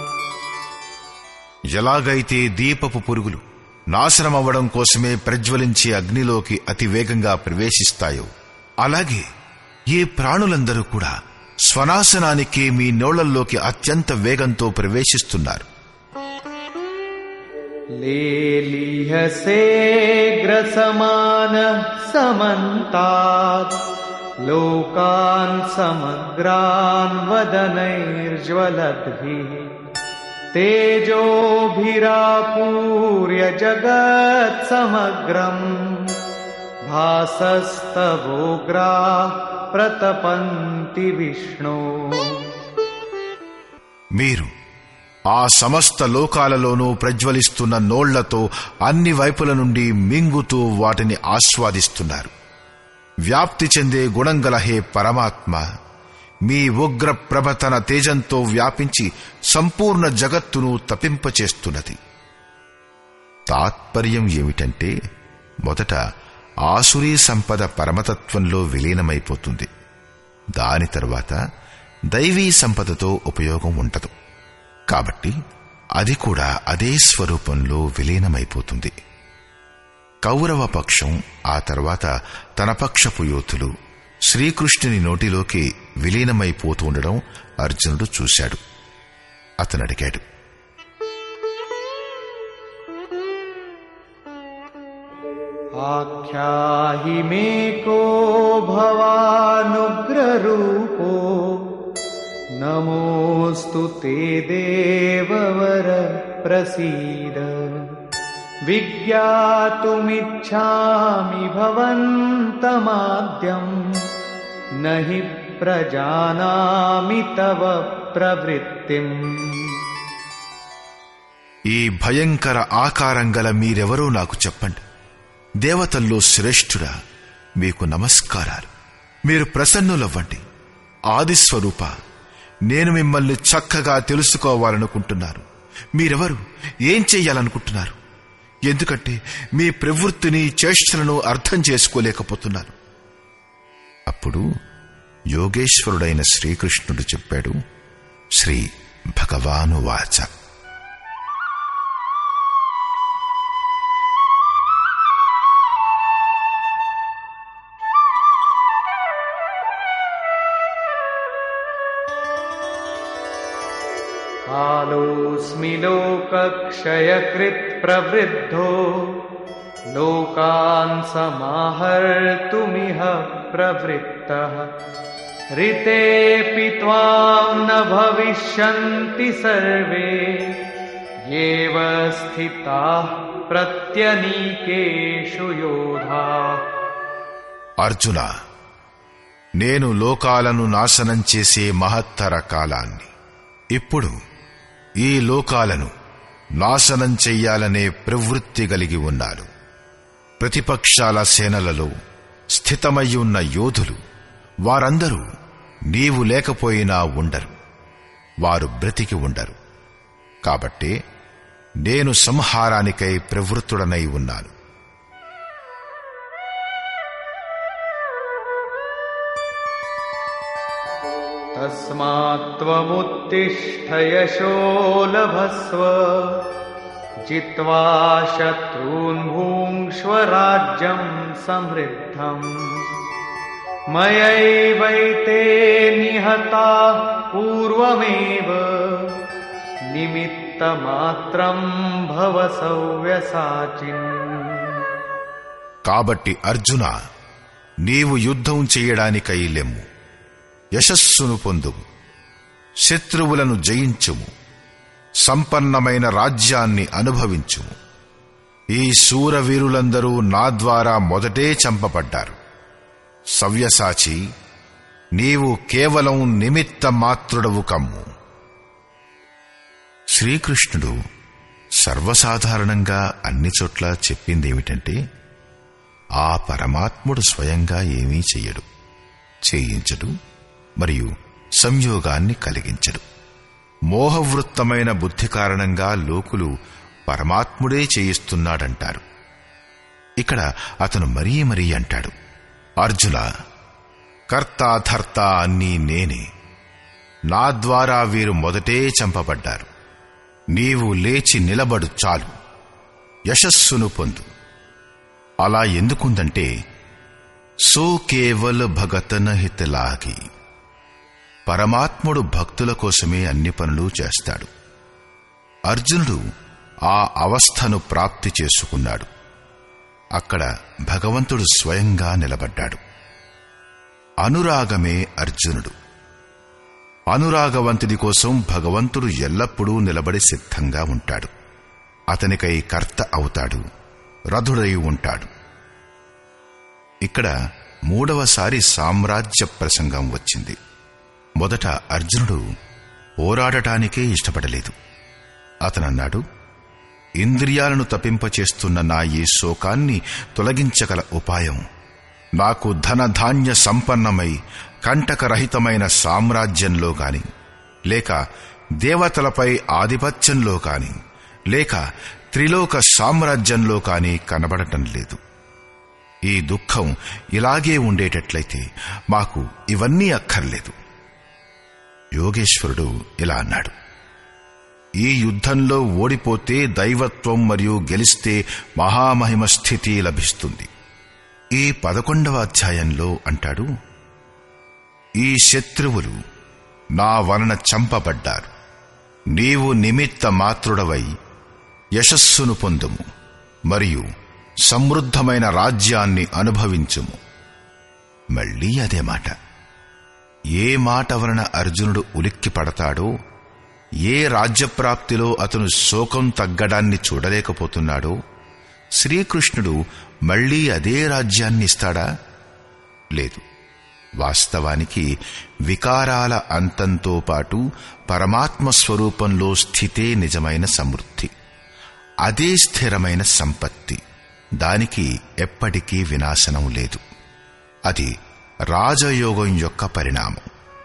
ఎలాగైతే దీపపు పురుగులు నాశనమవ్వడం కోసమే ప్రజ్వలించే అగ్నిలోకి అతి వేగంగా ప్రవేశిస్తాయో, అలాగే ఏ ప్రాణులందరూ కూడా స్వనాశనానికి మీ నోళ్లల్లోకి అత్యంత వేగంతో ప్రవేశిస్తున్నారు. లేలీహసేగ్రసమానః సమంతాత్ లోకాన్ సమగ్రాన్ వదనైర్జ్వలద్భిః తేజోభిరాపూర్య జగత్ సమగ్రం భాసస్తవోగ్రాః ప్రతపంతి విష్ణు. మీరు ఆ సమస్త లోకాలలోనూ ప్రజ్వలిస్తున్న నోళ్లతో అన్ని వైపుల నుండి మింగుతూ వాటిని ఆస్వాదిస్తున్నారు. వ్యాప్తి చెందే గుణంగల హే పరమాత్మ, మీ ఉగ్ర ప్రభ తన తేజంతో వ్యాపించి సంపూర్ణ జగత్తును తపింపచేస్తున్నది. తాత్పర్యం ఏమిటంటే, మొదట ఆసురీ సంపద పరమతత్వంలో విలీనమైపోతుంది. దాని తరువాత దైవీ సంపదతో ఉపయోగం ఉండదు. కాబట్టి అది కూడా అదే స్వరూపంలో విలీనమైపోతుంది. కౌరవ పక్షం ఆ తర్వాత తన పక్షపు యోధులు శ్రీకృష్ణుని నోటిలోకి విలీనమైపోతూ ఉండడం అర్జునుడు చూశాడు. అతనడిగాడు, ఆఖ్యాహి మే కో భవానుగ్రరూపో నమోస్తు తే దేవవర ప్రసీద విజ్ఞాతుమిచ్ఛామి భవంతమాద్యం నహి ప్రజానామి తవ ప్రవృత్తిం. ఈ భయంకర ఆకారం గల మీరెవరో నాకు చెప్పండి. దేవతల్లో శ్రేష్ఠుడా, మీకు నమస్కారాలు. మీరు ప్రసన్నులవ్వండి. ఆదిస్వరూప, నేను మిమ్మల్ని చక్కగా తెలుసుకోవాలనుకుంటున్నాను. మీరెవరు, ఏం చెయ్యాలనుకుంటున్నారు? ఎందుకంటే మీ ప్రవృత్తిని, చేష్టలను అర్థం చేసుకోలేకపోతున్నాను. అప్పుడు యోగేశ్వరుడైన శ్రీకృష్ణుడు చెప్పాడు, శ్రీ భగవానువాచ. कालोऽस्मि लोकक्षयकृत् प्रवृद्धो लोकान् समाहर्तुमिह प्रवृत्तः ऋतेऽपि त्वां न भविष्यन्ति सर्वे येव स्थिताः प्रत्यनीकेषु योधाः. అర్జున, నేను లోకాలను నాశనం చేసే మహత్తర కాలాన్ని, ఇప్పుడు ఈ లోకాలను నాశనం చెయ్యాలనే ప్రవృత్తి కలిగి ఉన్నాను. ప్రతిపక్షాల సేనలలో స్థితమయ్యున్న యోధులు వారందరూ నీవు లేకపోయినా ఉండరు, వారు బ్రతికి ఉండరు. కాబట్టే నేను సంహారానికై ప్రవృత్తుడనై ఉన్నాను. తస్మాత్త్వముత్తిష్ఠ యశో లభస్వ జిత్వా శత్రూన్ భుంక్ష్వ రాజ్యం సమృద్ధం మయైవైతే నిహతాః పూర్వమేవ నిమిత్తమాత్రం భవ సవ్యసాచిన్. కాబట్టి అర్జున, నీవు యుద్ధం చెయ్యడానికై లెమ్ము, యశస్సును పొందుము, శత్రువులను జయించుము, సంపన్నమైన రాజ్యాన్ని అనుభవించుము. ఈ శూరవీరులందరూ నా ద్వారా మొదటే చంపబడ్డారు. సవ్యసాచి, నీవు కేవలం నిమిత్త మాత్రుడవు కమ్ము. శ్రీకృష్ణుడు సర్వసాధారణంగా అన్ని చోట్ల చెప్పిందేమిటంటే, ఆ పరమాత్ముడు స్వయంగా ఏమీ చెయ్యడు, చేయించడు, మరియు సంయోగాన్ని కలిగించడు. మోహవృత్తమైన బుద్ధి కారణంగా లోకులు పరమాత్ముడే చేయిస్తున్నాడంటారు. ఇక్కడ అతను మరీ మరీ అంటాడు, అర్జున, కర్తాధర్త అన్నీ నేనే, నా ద్వారా వీరు మొదటే చంపబడ్డారు. నీవు లేచి నిలబడు చాలు, యశస్సును పొందు. అలా ఎందుకుందంటే, సో కేవల్ భగతన హితలాగి, పరమాత్ముడు భక్తుల కోసమే అన్ని పనులు చేస్తాడు. అర్జునుడు ఆ అవస్థను ప్రాప్తి చేసుకున్నాడు. అక్కడ భగవంతుడు స్వయంగా నిలబడ్డాడు. అనురాగమే అర్జునుడు. అనురాగవంతుడి కోసం భగవంతుడు ఎల్లప్పుడూ నిలబడి సిద్ధంగా ఉంటాడు. అతనికై కర్త అవుతాడు, రథుడై ఉంటాడు. ఇక్కడ మూడవసారి సామ్రాజ్య ప్రసంగం వచ్చింది. మొదట అర్జునుడు పోరాడటానికే ఇష్టపడలేదు. అతనన్నాడు, ఇంద్రియాలను తపింపచేస్తున్న నా ఈ శోకాన్ని తొలగించగల ఉపాయం నాకు ధనధాన్య సంపన్నమై కంటకరహితమైన సామ్రాజ్యంలో కాని, లేక దేవతలపై ఆధిపత్యంలో కాని, లేక త్రిలోక సామ్రాజ్యంలో కాని కనబడటం లేదు. ఈ దుఃఖం ఇలాగే ఉండేటట్లయితే మాకు ఇవన్నీ అక్కర్లేదు. యోగేశ్వరుడు ఇలా అన్నాడు, ఈ యుద్ధంలో ఓడిపోతే దైవత్వం మరియు గెలిస్తే మహామహిమ స్థితి లభిస్తుంది. ఈ 11వ అధ్యాయంలో అంటాడు, ఈ శత్రువులు నా వలన చంపబడ్డారు. నీవు నిమిత్త మాత్రుడవై యశస్సును పొందుము, మరియు సమృద్ధమైన రాజ్యాన్ని అనుభవించుము. మళ్లీ అదే మాట. ఏ మాట వలన అర్జునుడు ఉలిక్కి పడతాడో, ఏ రాజ్యప్రాప్తిలో అతను శోకం తగ్గడాన్ని చూడలేకపోతున్నాడో, శ్రీకృష్ణుడు మళ్లీ అదే రాజ్యాన్ని ఇస్తాడా? లేదు. వాస్తవానికి వికారాల అంతంతో పాటు పరమాత్మ స్వరూపంలో స్థితే నిజమైన సమృద్ధి. అదే స్థిరమైన సంపత్తి. దానికి ఎప్పటికీ వినాశనం లేదు. అది రాజయోగం యొక్క పరిణామం.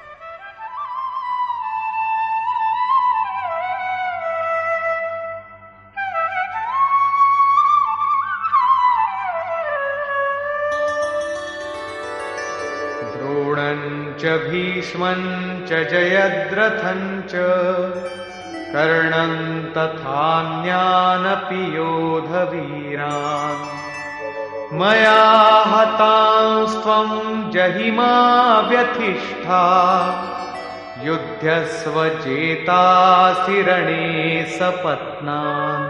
ద్రోణంచ భీష్మంచ జయద్రథంచ కర్ణం తథాన్యానపి యోధవీరాన్ మయా హతాంస్త్వం జహిమా వ్యతిష్ఠా युध्यस्व जेतासि रणे सपत्नान्।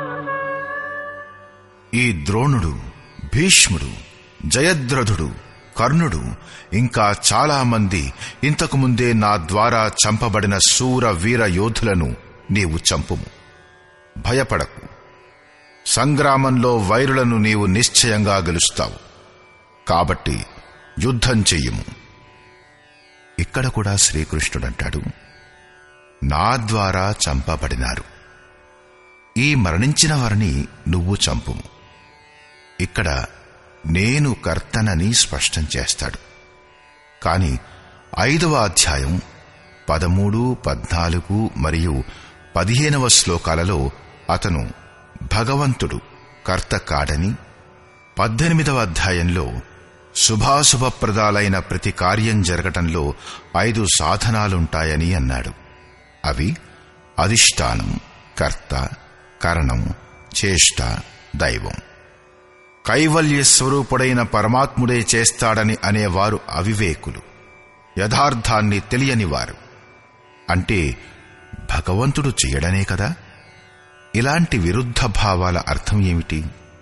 ఈ ద్రోణుడు, భీష్ముడు, జయద్రథుడు, కర్ణుడు ఇంకా చాలా మంది ఇంతకు ముందే నా ద్వారా చంపబడిన శూర వీర యోధులను నీవు చంపుము. భయపడకు. సంగ్రామంలో వైరులను నీవు నిశ్చయంగా గెలుస్తావు. కాబట్టి యుద్ధం చెయ్యము. ఇక్కడ కూడా శ్రీకృష్ణుడంటాడు, నా ద్వారా చంపబడినారు. ఈ మరణించిన వారిని నువ్వు చంపుము. ఇక్కడ నేను కర్తనని స్పష్టం చేస్తాడు. కాని 5వ అధ్యాయం 13, 14 మరియు 15వ శ్లోకాలలో అతను భగవంతుడు కర్త కాడని, 18వ అధ్యాయంలో శుభాశుభప్రదాలైన ప్రతి కార్యం జరగటంలో 5 సాధనాలుంటాయని అన్నాడు. అవి అధిష్టానం, కర్త, కరణం, చేష్ట, దైవం. కైవల్య స్వరూపుడైన పరమాత్ముడే చేస్తాడని అనేవారు అవివేకులు, యథార్థాన్ని తెలియనివారు. అంటే భగవంతుడు చెయ్యడనే కదా. ఇలాంటి విరుద్ధ భావాల అర్థం ఏమిటి?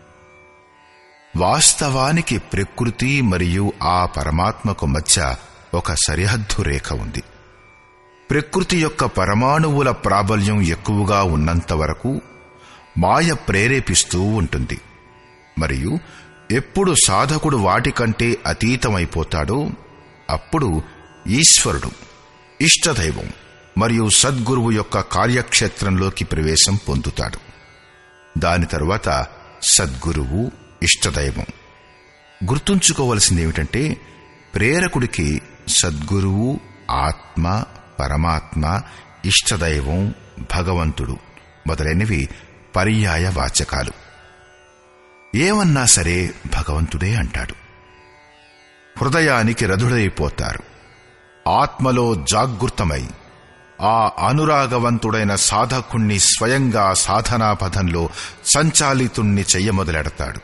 వాస్తవానికి ప్రకృతి మరియు ఆ పరమాత్మకు మధ్య ఒక సరిహద్దు రేఖ ఉంది. ప్రకృతి యొక్క పరమాణువుల ప్రాబల్యం ఎక్కువగా ఉన్నంత వరకు మాయ ప్రేరేపిస్తూ ఉంటుంది. మరియు ఎప్పుడు సాధకుడు వాటికంటే అతీతమైపోతాడో అప్పుడు ఈశ్వరుడు, ఇష్టదైవం మరియు సద్గురువు యొక్క కార్యక్షేత్రంలోకి ప్రవేశం పొందుతాడు. దాని తరువాత సద్గురువు, ఇష్టదైవం. గుర్తుంచుకోవలసిందేమిటంటే ప్రేరకుడికి సద్గురువు, ఆత్మ, పరమాత్మ, ఇష్టదైవం, భగవంతుడు మొదలైనవి పర్యాయ వాచకాలు. ఏమన్నా సరే భగవంతుడే అంటాడు. హృదయానికి రథుడైపోతారు. ఆత్మలో జాగృతమై ఆ అనురాగవంతుడైన సాధకుణ్ణి స్వయంగా సాధనాపథంలో సంచాలితుణ్ణి చెయ్యమొదలెడతాడు.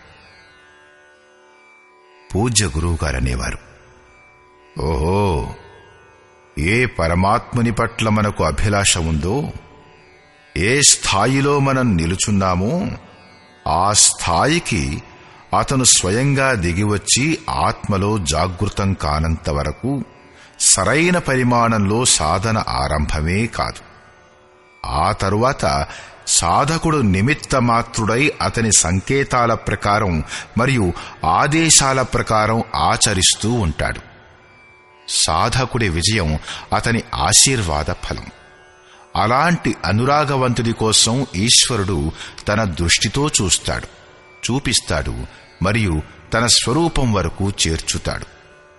పూజ్య గురువుగారనేవారు, ఓహో, ఏ పరమాత్ముని పట్ల మనకు అభిలాష ఉందో, ఏ స్థాయిలో మనం నిలుచున్నామో ఆ స్థాయికి అతను స్వయంగా దిగివచ్చి ఆత్మలో జాగృతం కానంత వరకు సరైన పరిమాణంలో సాధన ఆరంభమే కాదు. ఆ తరువాత సాధకుడు నిమిత్త మాత్రుడై అతని సంకేతాల ప్రకారం మరియు ఆదేశాల ప్రకారం ఆచరిస్తూ ఉంటాడు. సాధకుడి విజయం అతని ఆశీర్వాద ఫలం. అలాంటి అనురాగవంతుడి కోసం ఈశ్వరుడు తన దృష్టితో చూస్తాడు, చూపిస్తాడు మరియు తన స్వరూపం వరకు చేర్చుతాడు.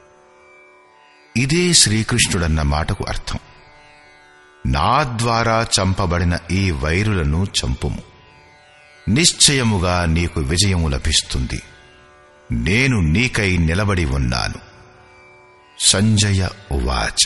ఇదే శ్రీకృష్ణుడన్న మాటకు అర్థం. నా ద్వారా చంపబడిన ఈ వైరులను చంపుము. నిశ్చయముగా నీకు విజయము లభిస్తుంది. నేను నీకై నిలబడి ఉన్నాను. సంజయ ఉవాచ.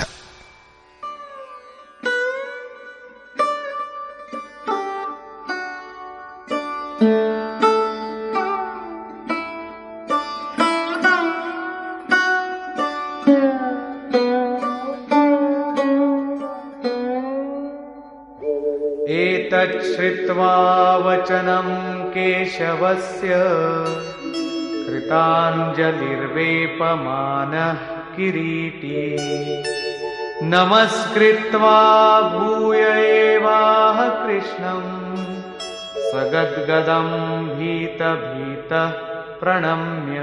एतच्छ्रुत्वा वचनं केशवस्य कृताञ्जलिर्वेपमानः किरीटी नमस्कृत्वा भूय एवाह कृष्णं सगद्गदं भीतभीतः प्रणम्य.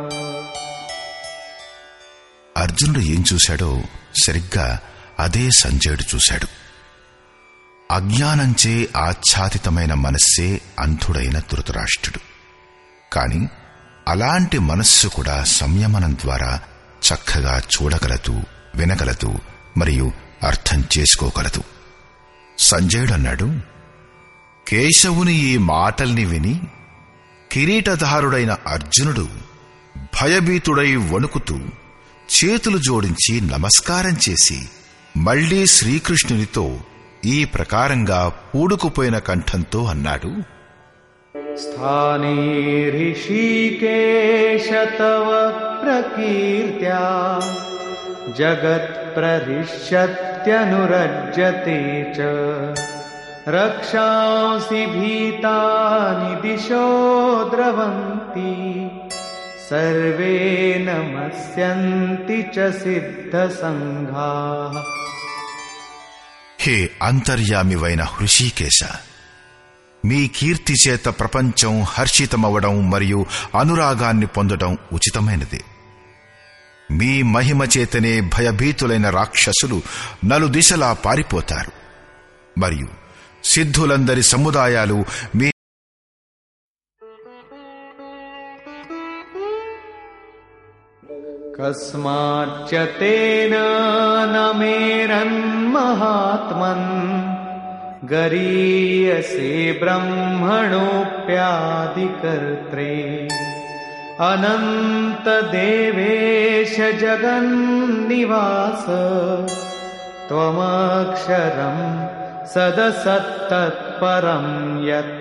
అర్జునుడు ఏం చూశాడో సరిగ్గా అదే సంజయుడు చూశాడు. అజ్ఞానంచే ఆచ్ఛాదితమైన మనస్సే అంధుడైన ధృతరాష్ట్రుడు. కాని అలాంటి మనస్సు కూడా సంయమనం ద్వారా చక్కగా చూడగలదు, వినగలదు మరియు అర్థం చేసుకోగలదు. సంజయుడన్నాడు, కేశవుని ఈ మాటల్ని విని కిరీటధారుడైన అర్జునుడు భయభీతుడై వణుకుతూ చేతులు జోడించి నమస్కారం చేసి మళ్లీ శ్రీకృష్ణునితో ఈ ప్రకారంగా పూడుకుపోయిన కంఠంతో అన్నాడు, స్థానే ఋషికేశ తవ ప్రకీర్త్యా జగత్ ప్రరిష్యత్ प्रत्यनुरज्यते च रक्षांसि भीतानि दिशो द्रवन्ति सर्वे नमस्यन्ति च सिद्धसङ्घाः। హే అంతర్యామివైన హృషీకేశ, మీ కీర్తి చేత ప్రపంచం హర్షితమవడం మరియు అనురాగాన్ని పొందడం ఉచితమైనదే. మీ మహిమ చేతనే భయభీతులైన రాక్షసులు నలుదిశలా పారిపోతారు మరియు సిద్ధులందరి సముదాయాలు మీ కస్మాచ్చ తేన నమేరన్మహాత్మన్ గరీయసే బ్రహ్మణోప్యాదికర్త్రే అనంత దేవేశ జగన్నివాస త్వమక్షరం సదసత్తత్పరం యత్.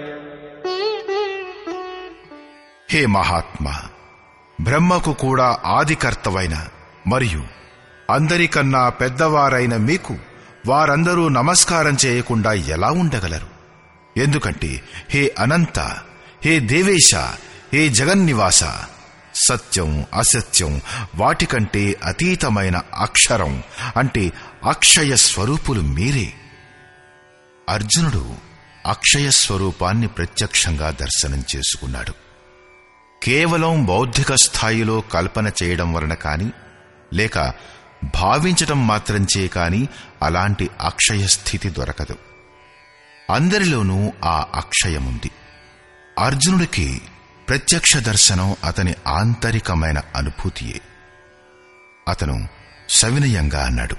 హే మహాత్మా, బ్రహ్మకు కూడా ఆదికర్తవైన మరియు అందరికన్నా పెద్దవారైన మీకు వారందరూ నమస్కారం చేయకుండా ఎలా ఉండగలరు? ఎందుకంటే హే అనంత, హే దేవేశ, హే జగన్నివాస, సత్యం అసత్యం వాటికంటే అతీతమైన అక్షరం అంటే అక్షయ స్వరూపులు మీరే. అర్జునుడు అక్షయ స్వరూపాన్ని ప్రత్యక్షంగా దర్శనం చేసుకున్నాడు. కేవలం బౌద్ధిక స్థాయిలో కల్పన చేయడం వలన కాని లేక భావించటం మాత్రంచే కాని అలాంటి అక్షయ స్థితి దొరకదు. అందరిలోనూ ఆ అక్షయముంది. అర్జునుడికి ప్రత్యక్ష దర్శనం అతని ఆంతరికమైన అనుభూతియే. అతను సవినయంగా అన్నాడు,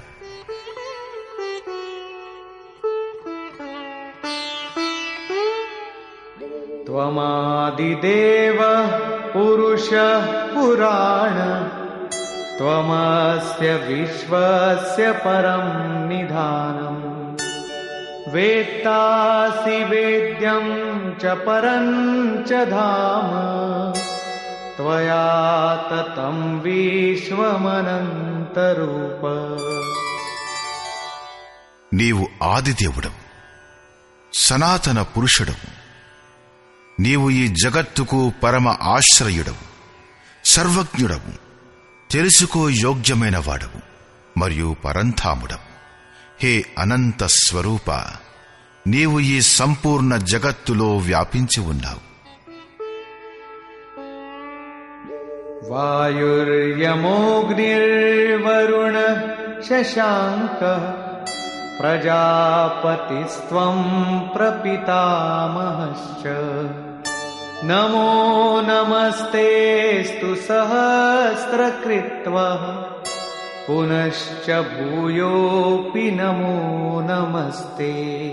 త్వమాదిదేవ పురుషః పురాణ త్వమస్య విశ్వస్య పరం నిధానం వేత్తాసి వేద్యం చ పరం చ ధామ త్వయా తతం విశ్వమనంతరూప. నీవు ఆదిదేవుడవు, సనాతన పురుషుడవు. నీవు ఈ జగత్తుకు పరమ ఆశ్రయుడవు, సర్వజ్ఞుడవు, తెలుసుకో యోగ్యమైన వాడవు మరియు పరంధాముడవు. హే అనంత స్వరూప, నీవు ఈ సంపూర్ణ జగత్తులో వ్యాపించి ఉన్నావు. వాయుర్యమోగ్నిర్వరుణ శశాంక ప్రజాపతిస్త్వం ప్రపితామహశ్చ నమో నమస్తేస్తు సహస్రకృత్వః పునశ్చ భూయోపి నమో నమస్తే.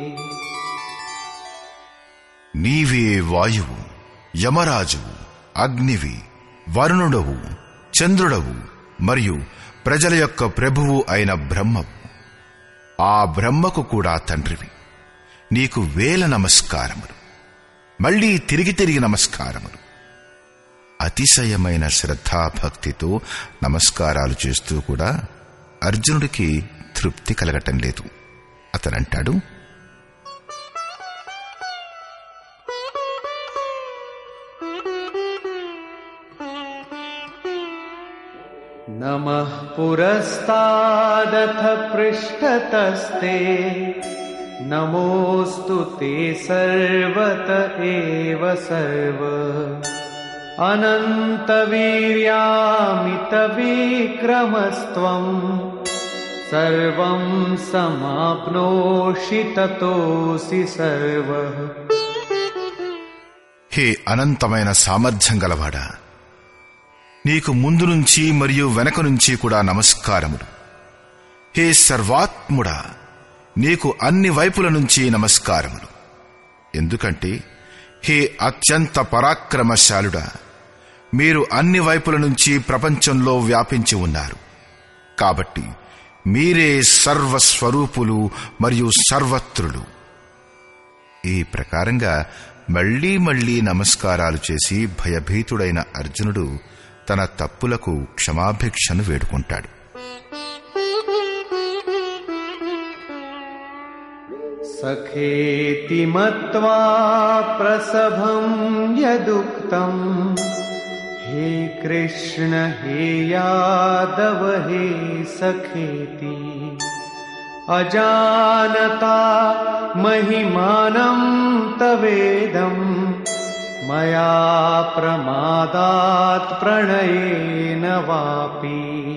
నీవే వాయువు, యమరాజువు, అగ్నివి, వరుణుడవు, చంద్రుడవు మరియు ప్రజల యొక్క ప్రభువు అయిన బ్రహ్మవు. ఆ బ్రహ్మకు కూడా తండ్రివి. నీకు వేల నమస్కారములు, మళ్లీ తిరిగి తిరిగి నమస్కారములు. అతిశయమైన శ్రద్ధాభక్తితో నమస్కారాలు చేస్తూ కూడా అర్జునుడికి తృప్తి కలగటం లేదు. అతనంటాడు, నమః పురస్తాదథ పృష్ఠతస్తే నమోస్తు తే సర్వత ఏవ సర్వ అనంత వీర్యామిత విక్రమస్త్వం సర్వం సమాప్నోషి తతోసి సర్వః. హే అనంతమైన సామర్థ్యం గలవాడా, నీకు ముందు నుంచి మరియు వెనక నుంచి కూడా నమస్కారములు. హే సర్వాత్ముడా, నీకు అన్ని వైపుల నుంచి నమస్కారములు. ఎందుకంటే హే అత్యంత పరాక్రమశాలుడా, మీరు అన్ని వైపుల నుంచి ప్రపంచంలో వ్యాపించి ఉన్నారు. కాబట్టి మీరే సర్వస్వరూపులు మరియు సర్వత్రులు. ఈ ప్రకారంగా మళ్లీ మళ్లీ నమస్కారాలు చేసి భయభీతుడైన అర్జునుడు తన తప్పులకు క్షమాభిక్షను వేడుకుంటాడు. सखेति मत्वा प्रसभं यदुक्तं हे कृष्ण हे यादव हे सखेति अजानता महिमानं तवेदं मया प्रमादात् प्रणयेन वापि।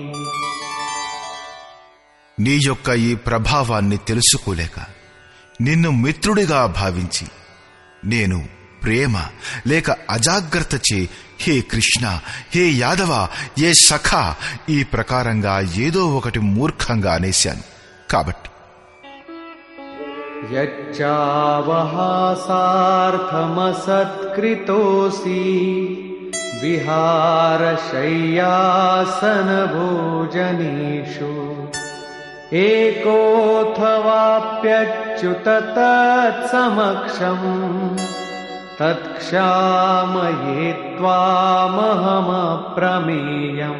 నీ యొక్క ఈ ప్రభావాన్ని తెలుసుకోలేక నిన్ను మిత్రుడిగా భావించి నేను ప్రేమ లేక అజాగ్రత్తచే హే కృష్ణ హే యాదవ ఏ సఖా ఈ ప్రకారంగా ఏదో ఒకటి మూర్ఖంగా అనేశాను. కాబట్టి యచ్చావహాసార్థమసత్కృతోసి విహారశయ్యాసన భోజనేషు ఏకోథవాప్యచ్యుత తత్సమక్షం తత్క్షామయే త్వామహమప్రమేయం.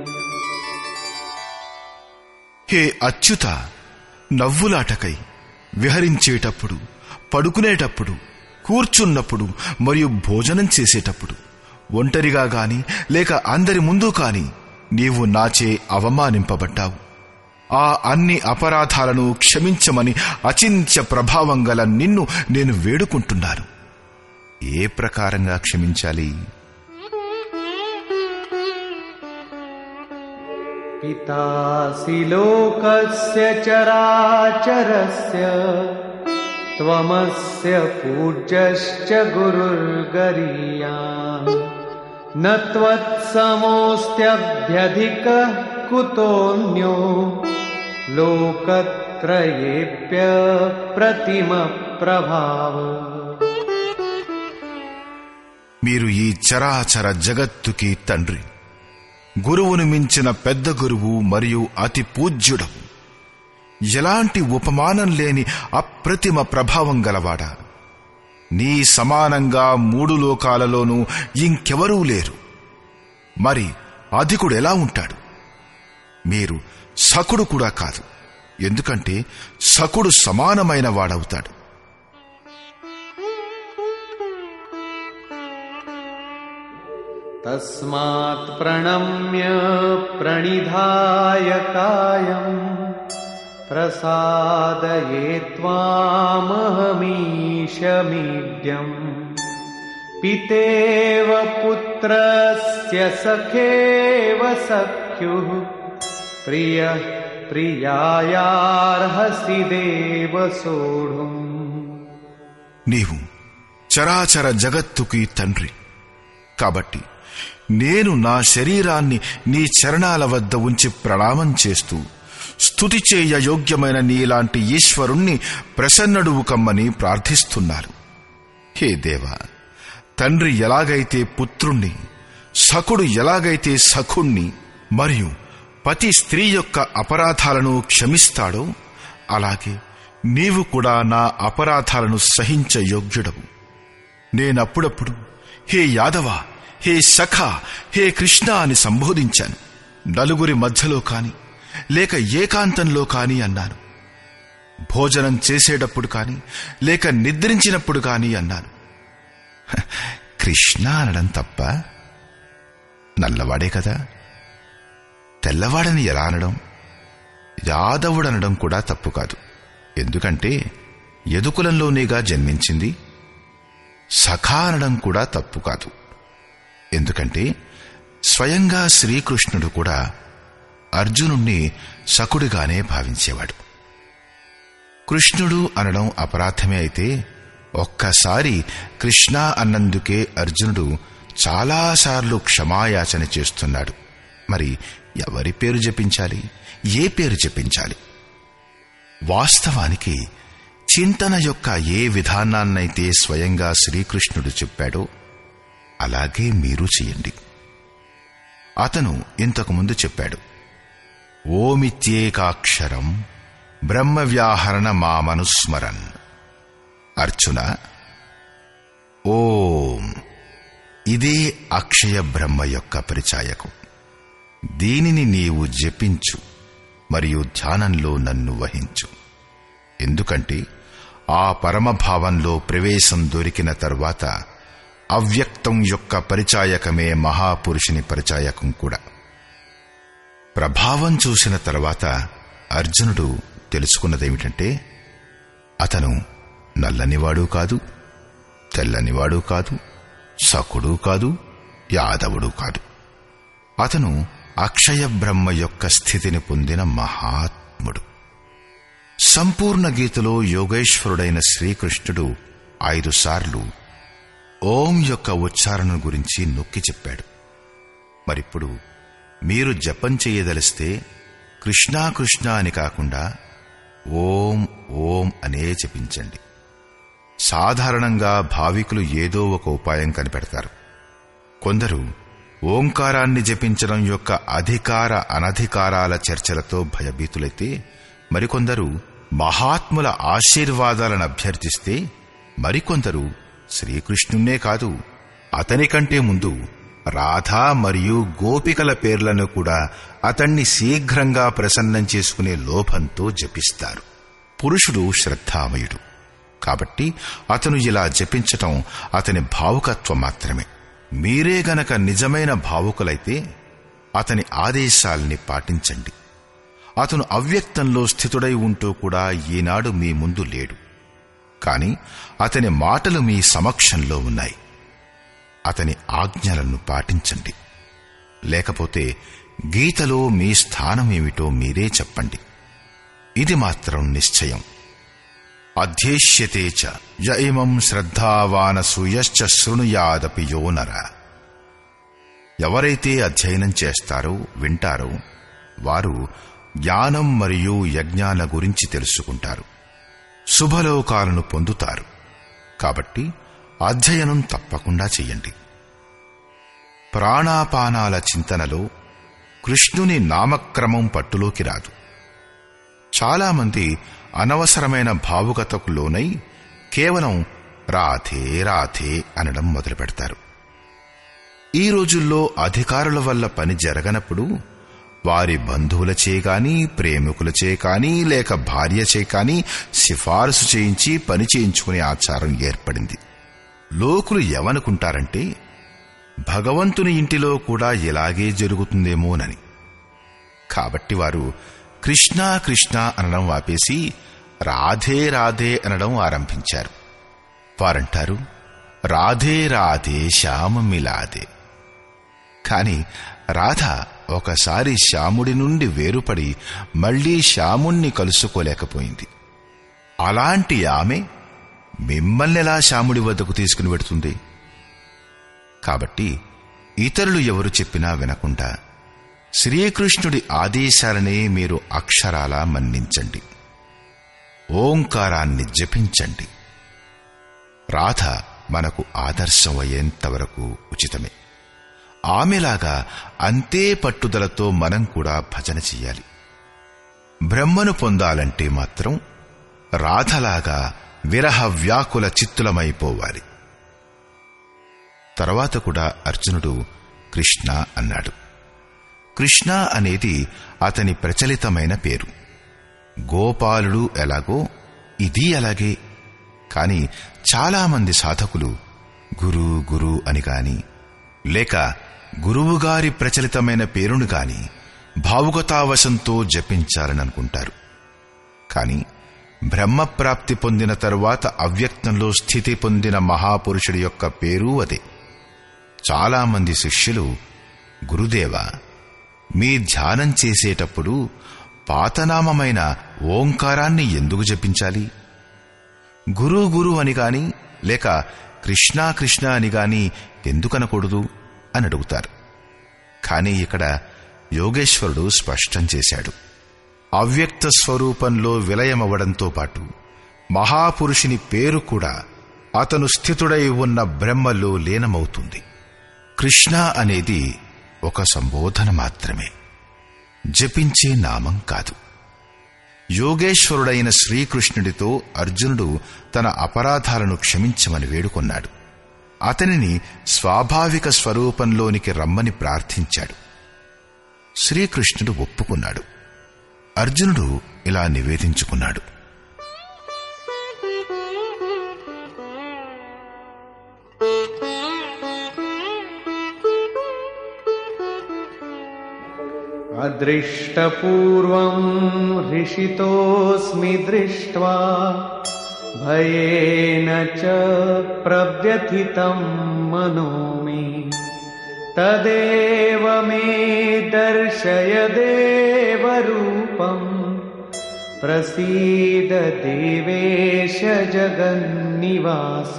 హే అచ్యుత, నవ్వులాటకై విహరించేటప్పుడు, పడుకునేటప్పుడు, కూర్చున్నప్పుడు మరియు భోజనం చేసేటప్పుడు ఒంటరిగా గాని లేక అందరి ముందు కాని నీవు నాచే అవమానింపబడ్డావు. ఆ అన్ని అపరాధాలను క్షమించమని అచింత్య ప్రభావం గల నిన్ను నేను వేడుకుంటున్నాను. ఏ ప్రకారంగా క్షమించాలి? పితాసి లోకస్య చరాచరస్య త్వమస్య పూజ్యశ్చ గురుర్గరీయాన్ న త్వత్సమోస్త్యభ్యధికః కుతోన్యో లోకత్రయేప్య ప్రతిమ ప్రభావ. మీరు ఈ చరాచర జగత్తుకి తండ్రి, గురువును మించిన పెద్ద గురువు మరియు అతి పూజ్యుడవు, ఎలాంటి ఉపమానం లేని అప్రతిమ ప్రభావం గలవాడా. నీ సమానంగా 3 లోకాలలోనూ ఇంకెవరూ లేరు. మరి అధికుడెలా ఉంటాడు? మీరు సకుడు కూడా కాదు, ఎందుకంటే సకుడు సమానమైన వాడవుతాడు. తస్మాత్ ప్రణమ్య ప్రణిధాయ కాయం ప్రసాదయే త్వామహమీశమీడ్యం పితేవ పుత్రస్య సఖేవ సఖ్యుః ప్రియః ప్రియాయార్హసి దేవ సోఢుం. నీవు చరాచర జగత్తుకి తండ్రి కాబట్టి నేను నా శరీరాన్ని నీ చరణాల వద్ద ఉంచి ప్రణామం చేస్తూ స్తుతి చేయ యోగ్యమైన నీలాంటి ఈశ్వరుణ్ణి ప్రసన్నుడువు కమ్మని ప్రార్థిస్తున్నాను. హే దేవా, తండ్రి ఎలాగైతే పుత్రుణ్ణి, సఖుడు ఎలాగైతే సఖుణ్ణి మరియు పతి స్త్రీ యొక్క అపరాధాలను క్షమిస్తాడో అలాగే నీవు కూడా నా అపరాధాలను సహించ యోగ్యుడవు. నేనప్పుడప్పుడు హే యాదవ, హే సఖా, హే కృష్ణ అని సంబోధించాను. నలుగురి మధ్యలో కాని లేక ఏకాంతంలో కాని అన్నాను. భోజనం చేసేటప్పుడు కాని లేక నిద్రించినప్పుడు కాని అన్నాను. కృష్ణ అనడం తప్ప? నల్లవాడే కదా. తెల్లవాడని ఎలా అనడం? యాదవుడనడం కూడా తప్పు కాదు, ఎందుకంటే యదుకులంలోనేగా జన్మించింది. సఖా అనడం కూడా తప్పు కాదు, ఎందుకంటే స్వయంగా శ్రీకృష్ణుడు కూడా అర్జునుణ్ణి సఖుడిగానే భావించేవాడు. కృష్ణుడు అనడం అపరాధమే అయితే ఒక్కసారి కృష్ణ అన్నందుకే అర్జునుడు చాలాసార్లు క్షమాయాచన చేస్తున్నాడు. మరి ఎవరి పేరు జపించాలి? ఏ పేరు జపించాలి? వాస్తవానికి చింతన యొక్క ఏ విధానాన్నైతే స్వయంగా శ్రీకృష్ణుడు చెప్పాడో అలాగే మీరు చెయ్యండి. అతను ఇంతకుముందు చెప్పాడు, ఓమిత్యేకాక్షరం బ్రహ్మవ్యాహరణ మామనుస్మరన్. అర్జున, ఓం ఇదే అక్షయ బ్రహ్మ యొక్క పరిచాయకం. దీనిని నీవు జపించు మరియు ధ్యానంలో నన్ను వహించు. ఎందుకంటే ఆ పరమభావంలో ప్రవేశం దొరికిన తరువాత అవ్యక్తం యొక్క పరిచాయకమే మహాపురుషుని పరిచాయకం కూడా. ప్రభావం చూసిన తరువాత అర్జునుడు తెలుసుకున్నదేమిటంటే, అతను నల్లనివాడు కాదు, తెల్లనివాడు కాదు, సకుడు కాదు, యాదవుడు కాదు. అతను అక్షయ బ్రహ్మ యొక్క స్థితిని పొందిన మహాత్ముడు. సంపూర్ణ గీతలో యోగేశ్వరుడైన శ్రీకృష్ణుడు 5 సార్లు ఓం యొక్క ఉచ్చారణ గురించి నొక్కి చెప్పాడు. మరిప్పుడు మీరు జపం చేయదలిస్తే కృష్ణా కృష్ణ అని కాకుండా ఓం ఓం అనే జపించండి. సాధారణంగా భావికులు ఏదో ఒక ఉపాయం కనిపెడతారు. కొందరు ఓంకారాన్ని జపించడం యొక్క అధికార అనధికారాల చర్చలతో భయభీతులైతే, మరికొందరు మహాత్ముల ఆశీర్వాదాలను అభ్యర్థిస్తే, మరికొందరు శ్రీకృష్ణున్నే కాదు, అతని కంటే ముందు రాధా మరియు గోపికల పేర్లను కూడా అతణ్ణి శీఘ్రంగా ప్రసన్నం చేసుకునే లోభంతో జపిస్తారు. పురుషుడు శ్రద్ధామయుడు కాబట్టి అతను ఇలా జపించటం అతని భావుకత్వం మాత్రమే. మీరే గనక నిజమైన భావుకులైతే అతని ఆదేశాల్ని పాటించండి. అతను అవ్యక్తంలో స్థితుడై ఉంటూ కూడా ఈనాడు మీ ముందు లేడు, కాని అతని మాటలు మీ సమక్షంలో ఉన్నాయి. అతని ఆజ్ఞలను పాటించండి. లేకపోతే గీతలో మీ స్థానమేమిటో మీరే చెప్పండి. ఇది మాత్రం నిశ్చయం. అధ్యేష్యతే చ య ఇమం శ్రద్ధావానసూయశ్చ శృణుయాదపి యో నర. ఎవరైతే అధ్యయనం చేస్తారో వింటారో వారు జ్ఞానం మరియు యజ్ఞాల గురించి తెలుసుకుంటారు, శుభలోకాలను పొందుతారు. కాబట్టి అధ్యయనం తప్పకుండా చెయ్యండి. ప్రాణాపానాల చింతనలో కృష్ణుని నామక్రమం పట్టులోకి రాదు. చాలామంది అనవసరమైన భావుకతకు లోనై కేవలం రాధే రాధే అనడం మొదలు పెడతారు. ఈ రోజుల్లో అధికారుల వల్ల పని జరగనప్పుడు వారి బంధువులచే గాని, ప్రేమికులచే కాని, లేక భార్యచే కాని సిఫారసు చేయించి పని చేయించుకునే ఆచారం ఏర్పడింది. లోకులు ఏమనుకుంటారంటే భగవంతుని ఇంటిలో కూడా ఇలాగే జరుగుతుందేమోనని. కాబట్టి వారు కృష్ణా కృష్ణ అనడం ఆపేసి రాధే రాధే అనడం ఆరంభించారు. వారంటారు, రాధే రాధే శ్యామ మిలాదే. కాని రాధ ఒకసారి శ్యాముడి నుండి వేరుపడి మళ్లీ శ్యాముణ్ణి కలుసుకోలేకపోయింది. అలాంటి ఆమె మిమ్మల్నెలా శ్యాముడి వద్దకు తీసుకుని వెడుతుంది? కాబట్టి ఇతరులు ఎవరు చెప్పినా వినకుండా శ్రీకృష్ణుడి ఆదేశాలనే మీరు అక్షరాలా మన్నించండి. ఓంకారాన్ని జపించండి. రాధ మనకు ఆదర్శం అయ్యేంతవరకు ఉచితమే. ఆమెలాగా అంతే పట్టుదలతో మనం కూడా భజన చెయ్యాలి. బ్రహ్మను పొందాలంటే మాత్రం రాధలాగా విరహ వ్యాకుల చిత్తులమైపోవాలి. తర్వాత కూడా అర్జునుడు కృష్ణ అన్నాడు. కృష్ణ అనేది అతని ప్రచలితమైన పేరు. గోపాలుడు ఎలాగో ఇది అలాగే. కాని చాలామంది సాధకులు గురు గురు అని గాని, లేక గురువుగారి ప్రచలితమైన పేరును గాని భావుకతావశంతో జపించాలని అనుకుంటారు. కాని బ్రహ్మప్రాప్తి పొందిన తరువాత అవ్యక్తంలో స్థితి పొందిన మహాపురుషుడి యొక్క పేరు అదే. చాలామంది శిష్యులు, గురుదేవా, మీ ధ్యానం చేసేటప్పుడు పాతనామమైన ఓంకారాన్ని ఎందుకు జపించాలి? గురు గురు అని గాని, లేక కృష్ణా కృష్ణ అని గాని ఎందుకనకూడదు అని అడుగుతారు. కాని ఇక్కడ యోగేశ్వరుడు స్పష్టం చేశాడు. అవ్యక్త స్వరూపంలో విలయమవ్వడంతో పాటు మహాపురుషుని పేరు కూడా అతను స్థితుడై ఉన్న బ్రహ్మలో లీనమవుతుంది. కృష్ణ అనేది ఒక సంబోధన మాత్రమే, జపించే నామం కాదు. యోగేశ్వరుడైన శ్రీకృష్ణుడితో అర్జునుడు తన అపరాధాలను క్షమించమని వేడుకొన్నాడు. అతనిని స్వాభావిక స్వరూపంలోనికి రమ్మని ప్రార్థించాడు. శ్రీకృష్ణుడు ఒప్పుకున్నాడు. అర్జునుడు ఇలా నివేదించుకున్నాడు. అదృష్టపూర్వం హృషితోస్మి దృష్ట్వా భయేన చ ప్రవ్యథితం మనో మే తదేవ మే దర్శయ దేవరూపం ప్రసీద దేవేశ జగన్నివాస.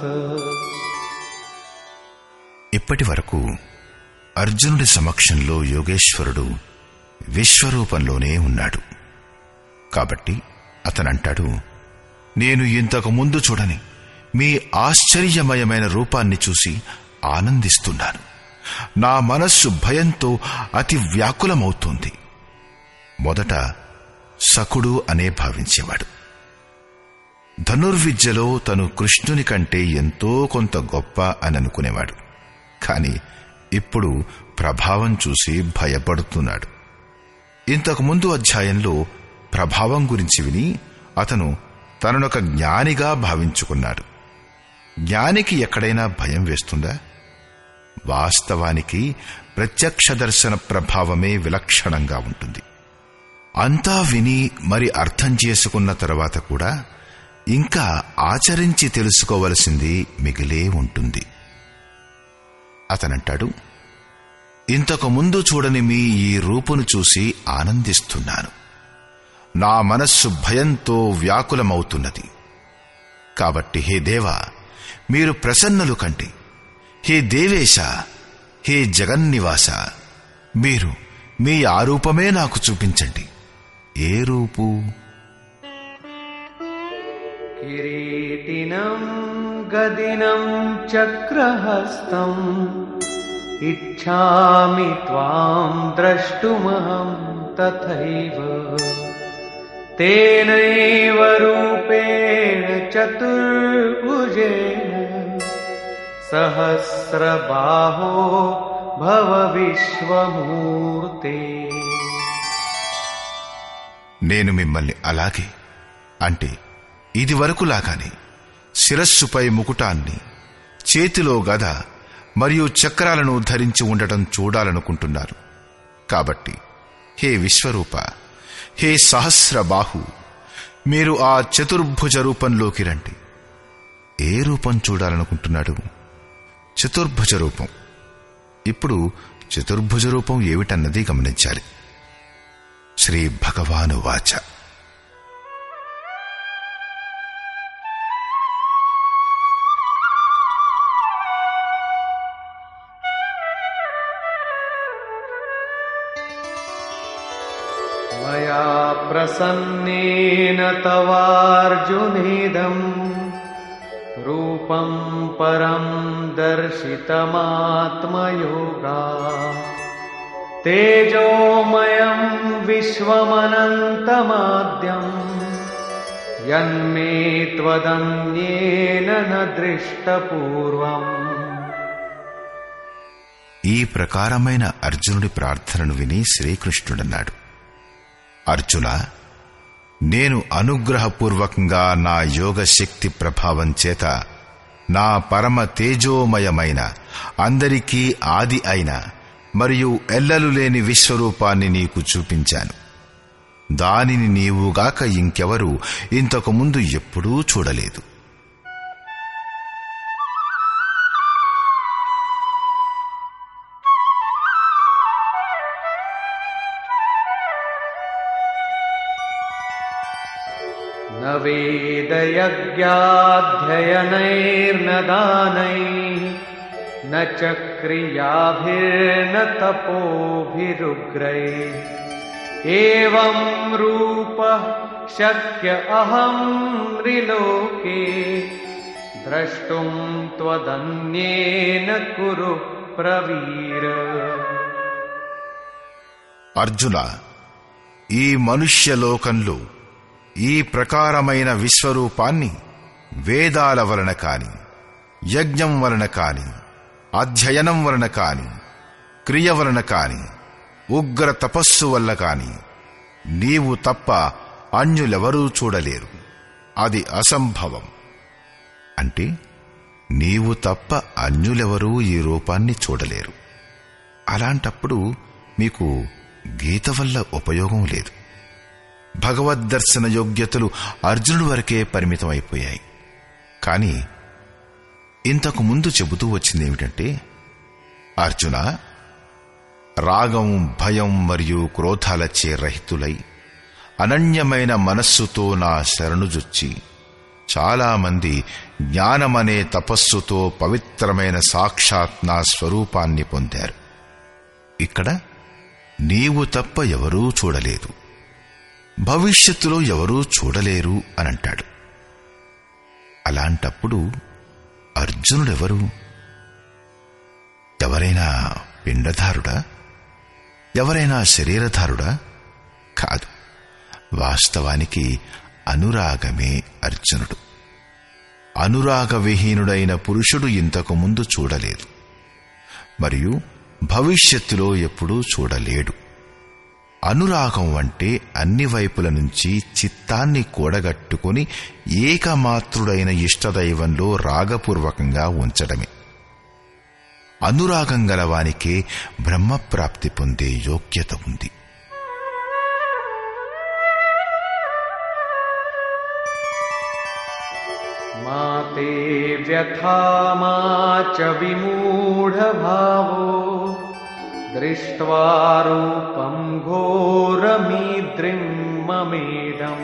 ఇప్పటి వరకు అర్జునుడి సమక్షంలో యోగేశ్వరుడు విశ్వరూపంలోనే ఉన్నాడు. కాబట్టి అతనంటాడు, నేను ఇంతకు ముందు చూడని మీ ఆశ్చర్యమయమైన రూపాన్ని చూసి ఆనందిస్తున్నాను. నా మనస్సు భయంతో అతి వ్యాకులమవుతోంది. మొదట సకుడు అనే భావించేవాడు. ధనుర్విద్యలో తను కృష్ణుని కంటే ఎంతో కొంత గొప్ప అని అనుకునేవాడు. కాని ఇప్పుడు ప్రభావం చూసి భయపడుతున్నాడు. ఇంతకు ముందు అధ్యాయంలో ప్రభావం గురించి విని అతను తననొక జ్ఞానిగా భావించుకున్నాడు. జ్ఞానికి ఎక్కడైనా భయం వేస్తుందా? వాస్తవానికి ప్రత్యక్ష దర్శన ప్రభావమే విలక్షణంగా ఉంటుంది. అంతా విని మరి అర్థం చేసుకున్న తరువాత కూడా ఇంకా ఆచరించి తెలుసుకోవలసింది మిగిలే ఉంటుంది. అతనంటాడు, ఇంతకు ముందు చూడని మీ ఈ రూపును చూసి ఆనందిస్తున్నాను. నా మనస్సు భయంతో వ్యాకులమవుతున్నది. కాబట్టి హే దేవా, మీరు ప్రసన్నులు కండి. హే దేవేశ, హే జగన్నివాస, మీరు మీ ఆ రూపమే నాకు చూపించండి. ఏ రూపు? కిరీటినం గదినం చక్రహస్తం ఇచ్ఛామి త్వాం ద్రష్టుమహం తథైవ తేనైవ రూపేణ చతుర్భుజేన సహస్రబాహో భవ విశ్వమూర్తే. నేను మిమ్మల్ని అలాగే, అంటే ఇది వరకులాగానే శిరస్సుపై ముకుటాన్ని, చేతిలో గద మరియు చక్రాలను ధరించి ఉండటం చూడాలనుకుంటున్నారు. కాబట్టి హే విశ్వరూప, హే సహస్రబాహు, మీరు ఆ చతుర్భుజ రూపంలోకి రండి. ఏ రూపం చూడాలనుకుంటున్నాడు? చతుర్భుజ రూపం. ఇప్పుడు చతుర్భుజ రూపం ఏమిటన్నది గమనించాలి. శ్రీ భగవానువాచ. మయా ప్రసన్నేన తవార్జునేదం రూపం పరం దర్శితమాత్మయోగా తేజోమయం విశ్వమనంతమాద్యం యన్మే త్వదన్యేన న దృష్టపూర్వం. ఈ ప్రకారమైన అర్జునుడి ప్రార్థనను విని శ్రీకృష్ణుడన్నాడు, అర్జున, నేను అనుగ్రహపూర్వకంగా నా యోగ శక్తి ప్రభావం చేత నా పరమ తేజోమయమైన, అందరికీ ఆది అయిన మరియు ఎల్లలు లేని విశ్వరూపాన్ని నీకు చూపించాను. దానిని నీవుగాక ఇంకెవరూ ఇంతకు ముందు ఎప్పుడూ చూడలేదు. న వేదయజ్ఞాధ్యయనైర్న దానైః న చ క్రియాభిర్న తపోభిరుగ్రైః ఏవం రూపః శక్య అహం త్రిలోకే ద్రష్టుం త్వదన్యేన కురు ప్రవీర. అర్జున, ఈ మనుష్యలోకంలో ఈ ప్రకారమైన విశ్వరూపాన్ని వేదాల వలన కాని, యజ్ఞం వలన కాని, అధ్యయనం వలన కాని, క్రియ వలన కాని, ఉగ్ర తపస్సు వల్ల కాని నీవు తప్ప అన్యులెవరూ చూడలేరు. అది అసంభవం. అంటే నీవు తప్ప అన్యులెవరూ ఈ రూపాన్ని చూడలేరు. అలాంటప్పుడు మీకు గీత వల్ల ఉపయోగం లేదు. భగవద్దర్శన యోగ్యతలు అర్జునుడి వరకే పరిమితమైపోయాయి. కాని ఇంతకు ముందు చెబుతూ వచ్చిందేమిటంటే, అర్జున, రాగం, భయం మరియు క్రోధాలచే రహితులై అనన్యమైన మనస్సుతో నా శరణుజొచ్చి చాలామంది జ్ఞానమనే తపస్సుతో పవిత్రమైన సాక్షాత్ నా స్వరూపాన్ని పొందారు. ఇక్కడ నీవు తప్ప ఎవరూ చూడలేదు, భవిష్యత్తులో ఎవరూ చూడలేరు అనంటాడు. అలాంటప్పుడు అర్జునుడెవరు? ఎవరైనా పిండధారుడా? ఎవరైనా శరీరధారుడా? కాదు. వాస్తవానికి అనురాగమే అర్జునుడు. అనురాగవిహీనుడైన పురుషుడు ఇంతకు ముందు చూడలేదు, మరియు భవిష్యత్తులో ఎప్పుడూ చూడలేడు. అనురాగం అంటే అన్ని వైపుల నుంచి చిత్తాన్ని కూడగట్టుకుని ఏకమాత్రుడైన ఇష్టదైవంలో రాగపూర్వకంగా ఉంచడమే. అనురాగం గలవానికే బ్రహ్మప్రాప్తి పొందే యోగ్యత ఉంది. మాతే వ్యథా మా చ విమూఢభావో దృష్ట్వా రూపం ఘోరమీద్రిం మమేదం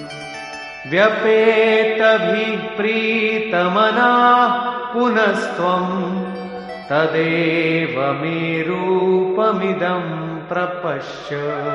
వ్యపేతభిః ప్రీతమనాః పునస్త్వం తదేవ మే రూపమిదం ప్రపశ్య.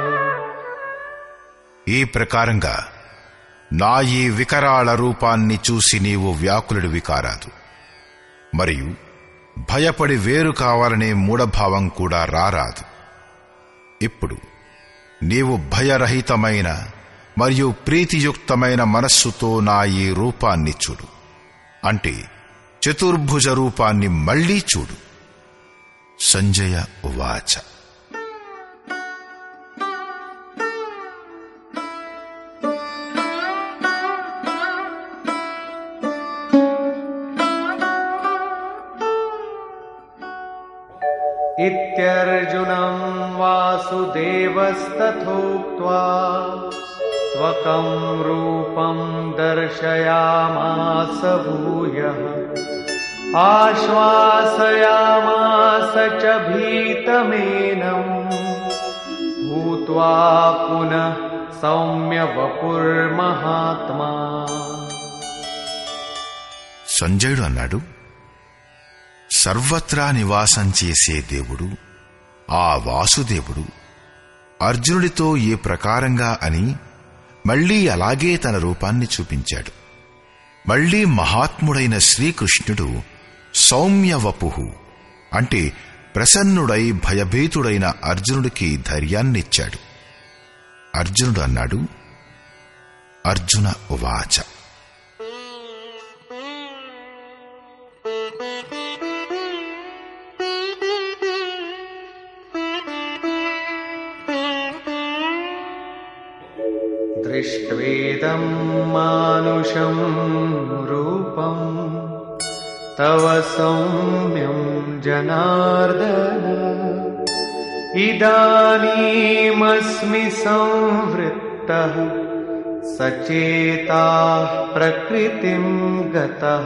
ఈ ప్రకారంగా నా ఈ వికరాళ రూపాన్ని చూసి నీవు వ్యాకులుడివి కారాదు, మరియు భయపడి వేరు కావాలనే మూఢభావం కూడా రారాదు. ఇప్పుడు నీవు భయరహితమైన మరియు ప్రీతియుక్తమైన మనస్సుతో నా ఈ రూపాన్ని చూడు, అంటే చతుర్భుజ రూపాన్ని మళ్లీ చూడు. సంజయ ఉవాచ. ఇత్యర్జునం వాసుదేవస్తథోక్త్వా స్వకం రూపం దర్శయామాస భూయః ఆశ్వాసయామాస చ భీతమేనం భూత్వా పునః సౌమ్య వపుర్మహాత్మా. సంజయుడు అన్నాడు, సర్వత్రా నివాసం చేసే దేవుడు ఆ వాసుదేవుడు అర్జునుడితో ఏ ప్రకారంగా అని మళ్లీ అలాగే తన రూపాన్ని చూపించాడు. మళ్లీ మహాత్ముడైన శ్రీకృష్ణుడు సౌమ్యవపుః అంటే ప్రసన్నుడై భయభీతుడైన అర్జునుడికి ధైర్యాన్నిచ్చాడు. అర్జునుడు అన్నాడు, అర్జున ఉవాచ. దృష్ట్వేదం మానుషం రూపం తవ సౌమ్యం జనార్దన ఇదానీమస్మి సంవృత్తః సచేతాః ప్రకృతిం గతః.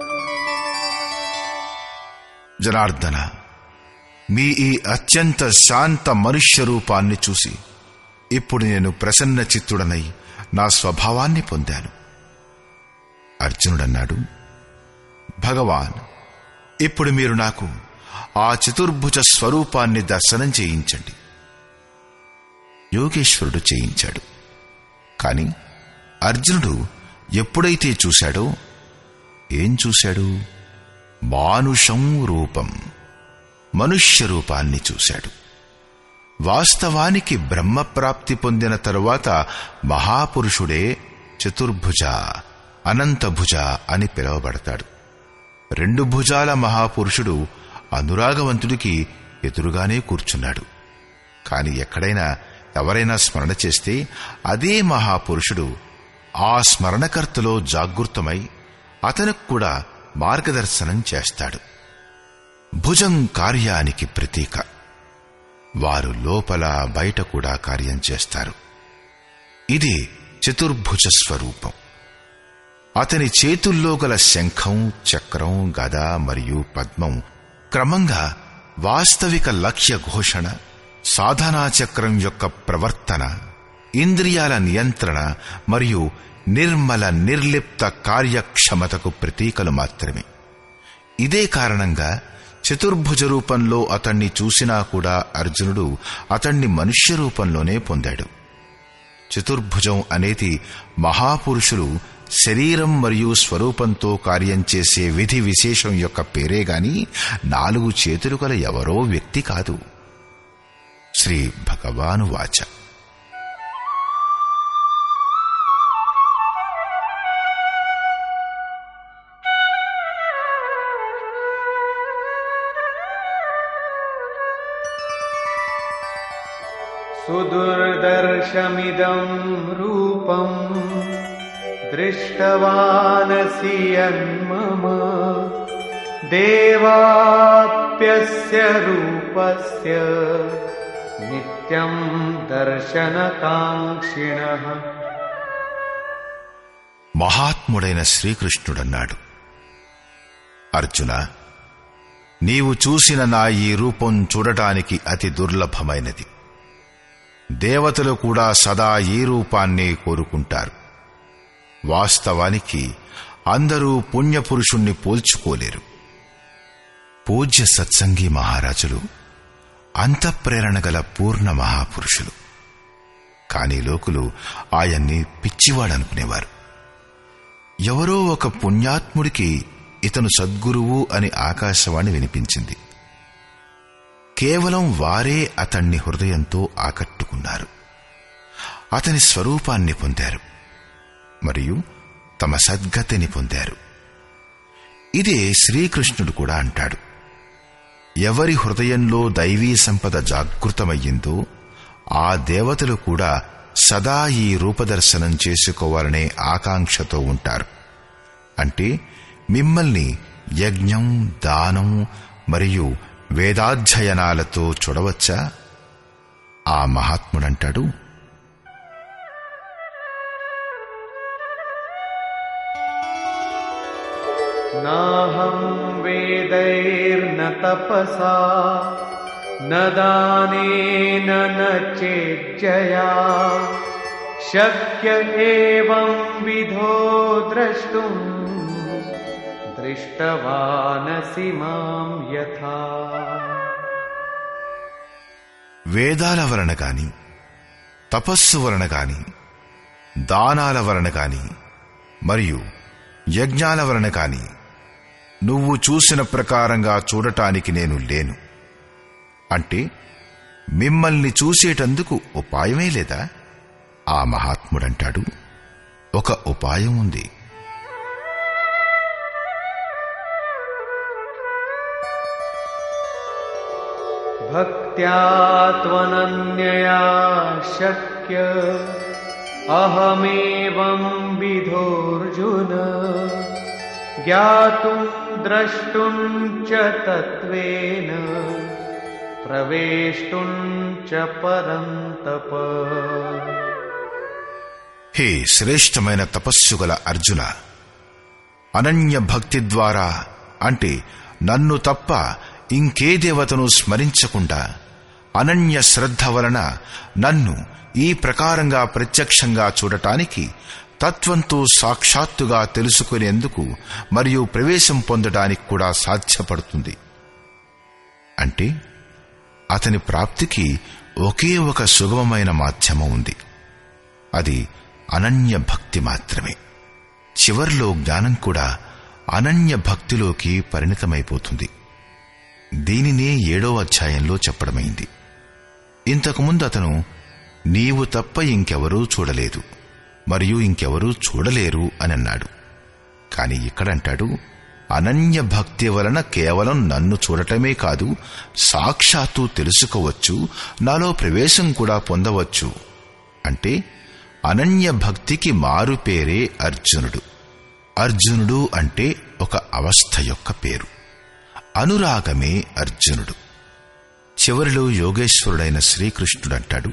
జనార్దన, మీ ఈ అత్యంత శాంత మనుష్య రూపాన్ని చూసి ఇప్పుడు నేను ప్రసన్న చిత్తుడనై నా స్వభావాన్ని పొందాను. అర్జునుడన్నాడు, భగవాన్, ఇప్పుడు మీరు నాకు ఆ చతుర్భుజ స్వరూపాన్ని దర్శనం చేయించండి. యోగేశ్వరుడు చేయించాడు. కాని అర్జునుడు ఎప్పుడైతే చూశాడో, ఏం చూశాడు? మానుషం రూపం, మనుష్య రూపాన్ని చూశాడు. వాస్తవానికి బ్రహ్మప్రాప్తి పొందిన తరువాత మహాపురుషుడే చతుర్భుజ, అనంతభుజ అని పిలువబడతాడు. 2 భుజాల మహాపురుషుడు అనురాగవంతుడికి ఎదురుగానే కూర్చున్నాడు. కాని ఎక్కడైనా ఎవరైనా స్మరణ చేస్తే అదే మహాపురుషుడు ఆ స్మరణకర్తలో జాగృతమై అతనికి కూడా మార్గదర్శనం చేస్తాడు. భుజం కార్యానికి ప్రతీక. వారు లోపల బయట కూడా కార్యం చేస్తారు. ఇది చతుర్భుజ స్వరూపం. అతని చేతుల్లో గల శంఖం, చక్రం, గద మరియు పద్మం క్రమంగా వాస్తవిక లక్ష్య ఘోషణ, సాధనా చక్రం యొక్క ప్రవర్తన, ఇంద్రియాల నియంత్రణ మరియు నిర్మల నిర్లిప్త కార్యక్షమతకు ప్రతీకలు మాత్రమే. ఇదే కారణంగా చతుర్భుజ రూపంలో అతణ్ణి చూసినా కూడా అర్జునుడు అతణ్ణి మనుష్య రూపంలోనే పొందాడు. చతుర్భుజం అనేది మహాపురుషులు శరీరం మరియు స్వరూపంతో కార్యం చేసే విధి విశేషం యొక్క పేరే గాని 4 చేతులు గల ఎవరో వ్యక్తి కాదు. శ్రీ భగవానువాచ. సుదుర్దర్శమిదం రూపం దృష్టవానసి యన్మమ దేవాప్యస్య రూపస్య నిత్యం దర్శనకాంక్షిణః. మహాత్ముడైన శ్రీకృష్ణుడన్నాడు, అర్జున, నీవు చూసిన నా ఈ రూపం చూడటానికి అతి దుర్లభమైనది. దేవతలు కూడా సదా ఈ రూపాన్నే కోరుకుంటారు. వాస్తవానికి అందరూ పుణ్యపురుషుణ్ణి పోల్చుకోలేరు. పూజ్య సత్సంగి మహారాజులు అంతఃప్రేరణ గల పూర్ణ మహాపురుషులు. కాని లోకులు ఆయన్ని పిచ్చివాడనుకునేవారు. ఎవరో ఒక పుణ్యాత్ముడికి ఇతను సద్గురువు అని ఆకాశవాణి వినిపించింది. కేవలం వారే అతణ్ణి హృదయంతో ఆకట్టుకున్నారు. అతని స్వరూపాన్ని పొందారు మరియు తమ సద్గతిని పొందారు. ఇదే శ్రీకృష్ణుడు కూడా అంటాడు, ఎవరి హృదయంలో దైవీ సంపద జాగృతమయ్యిందో ఆ దేవతలు కూడా సదా ఈ రూపదర్శనం చేసుకోవాలనే ఆకాంక్షతో ఉంటారు. అంటే మిమ్మల్ని యజ్ఞం, దానం మరియు వేదాధ్యయనాలతో చూడవచ్చా? ఆ మహాత్ముడంటాడు, నాహం వేదైర్న తపసా న దానేన న చేజ్జయా శక్య ఏవం విధో ద్రష్టుం దృష్టవానసి మాం యథా. వేదాల వలన గాని, తపస్సు వలన గాని, దానాల వలన గాని మరియు యజ్ఞాల వలన గాని నువ్వు చూసిన ప్రకారంగా చూడటానికి నేను లేను. అంటే మిమ్మల్ని చూసేటందుకు ఉపాయమే లేదా? ఆ మహాత్ముడంటాడు, ఒక ఉపాయం ఉంది. భక్త్యా త్వనన్యయా శక్య అహమేవం విధోర్జున జ్ఞాతుం ద్రష్టుం చ తత్వేన ప్రవేష్టుం చ పరంతప. హే శ్రేష్టమైన తపస్సుగల అర్జున, అనన్య భక్తి ద్వారా, అంటే నన్ను తప్ప ఇంకే దేవతను స్మరించకుండా అనన్య శ్రద్ధ వలన నన్ను ఈ ప్రకారంగా ప్రత్యక్షంగా చూడటానికి, తత్వంతో సాక్షాత్తుగా తెలుసుకునేందుకు మరియు ప్రవేశం పొందడానికి కూడా సాధ్యపడుతుంది. అంటే అతని ప్రాప్తికి ఒకే ఒక సుగమమైన మాధ్యమం ఉంది. అది అనన్య భక్తి మాత్రమే. చివర్లో జ్ఞానం కూడా అనన్య భక్తిలోకి పరిణితమైపోతుంది. దీనినే 7వ అధ్యాయంలో చెప్పడమైంది. ఇంతకుముందు అతను నీవు తప్ప ఇంకెవరూ చూడలేదు మరియు ఇంకెవరూ చూడలేరు అని అన్నాడు. కాని ఇక్కడంటాడు, అనన్య భక్తి వలన కేవలం నన్ను చూడటమే కాదు, సాక్షాత్తు తెలుసుకోవచ్చు, నాలో ప్రవేశం కూడా పొందవచ్చు. అంటే అనన్య భక్తికి మారు పేరే అర్జునుడు. అర్జునుడు అంటే ఒక అవస్థ యొక్క పేరు. అనురాగమే అర్జునుడు. చివరిలో యోగేశ్వరుడైన శ్రీకృష్ణుడంటాడు,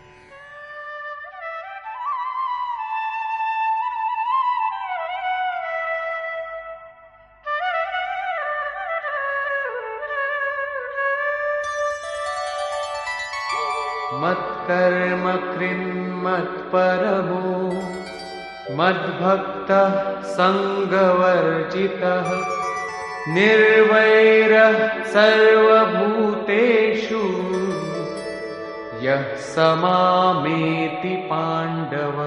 మత్కర్మ కృన్మత్పరమో మద్భక్తః సంగవర్జితః నిర్వైరః సర్వభూతేషు యః సమామేతి పాండవ.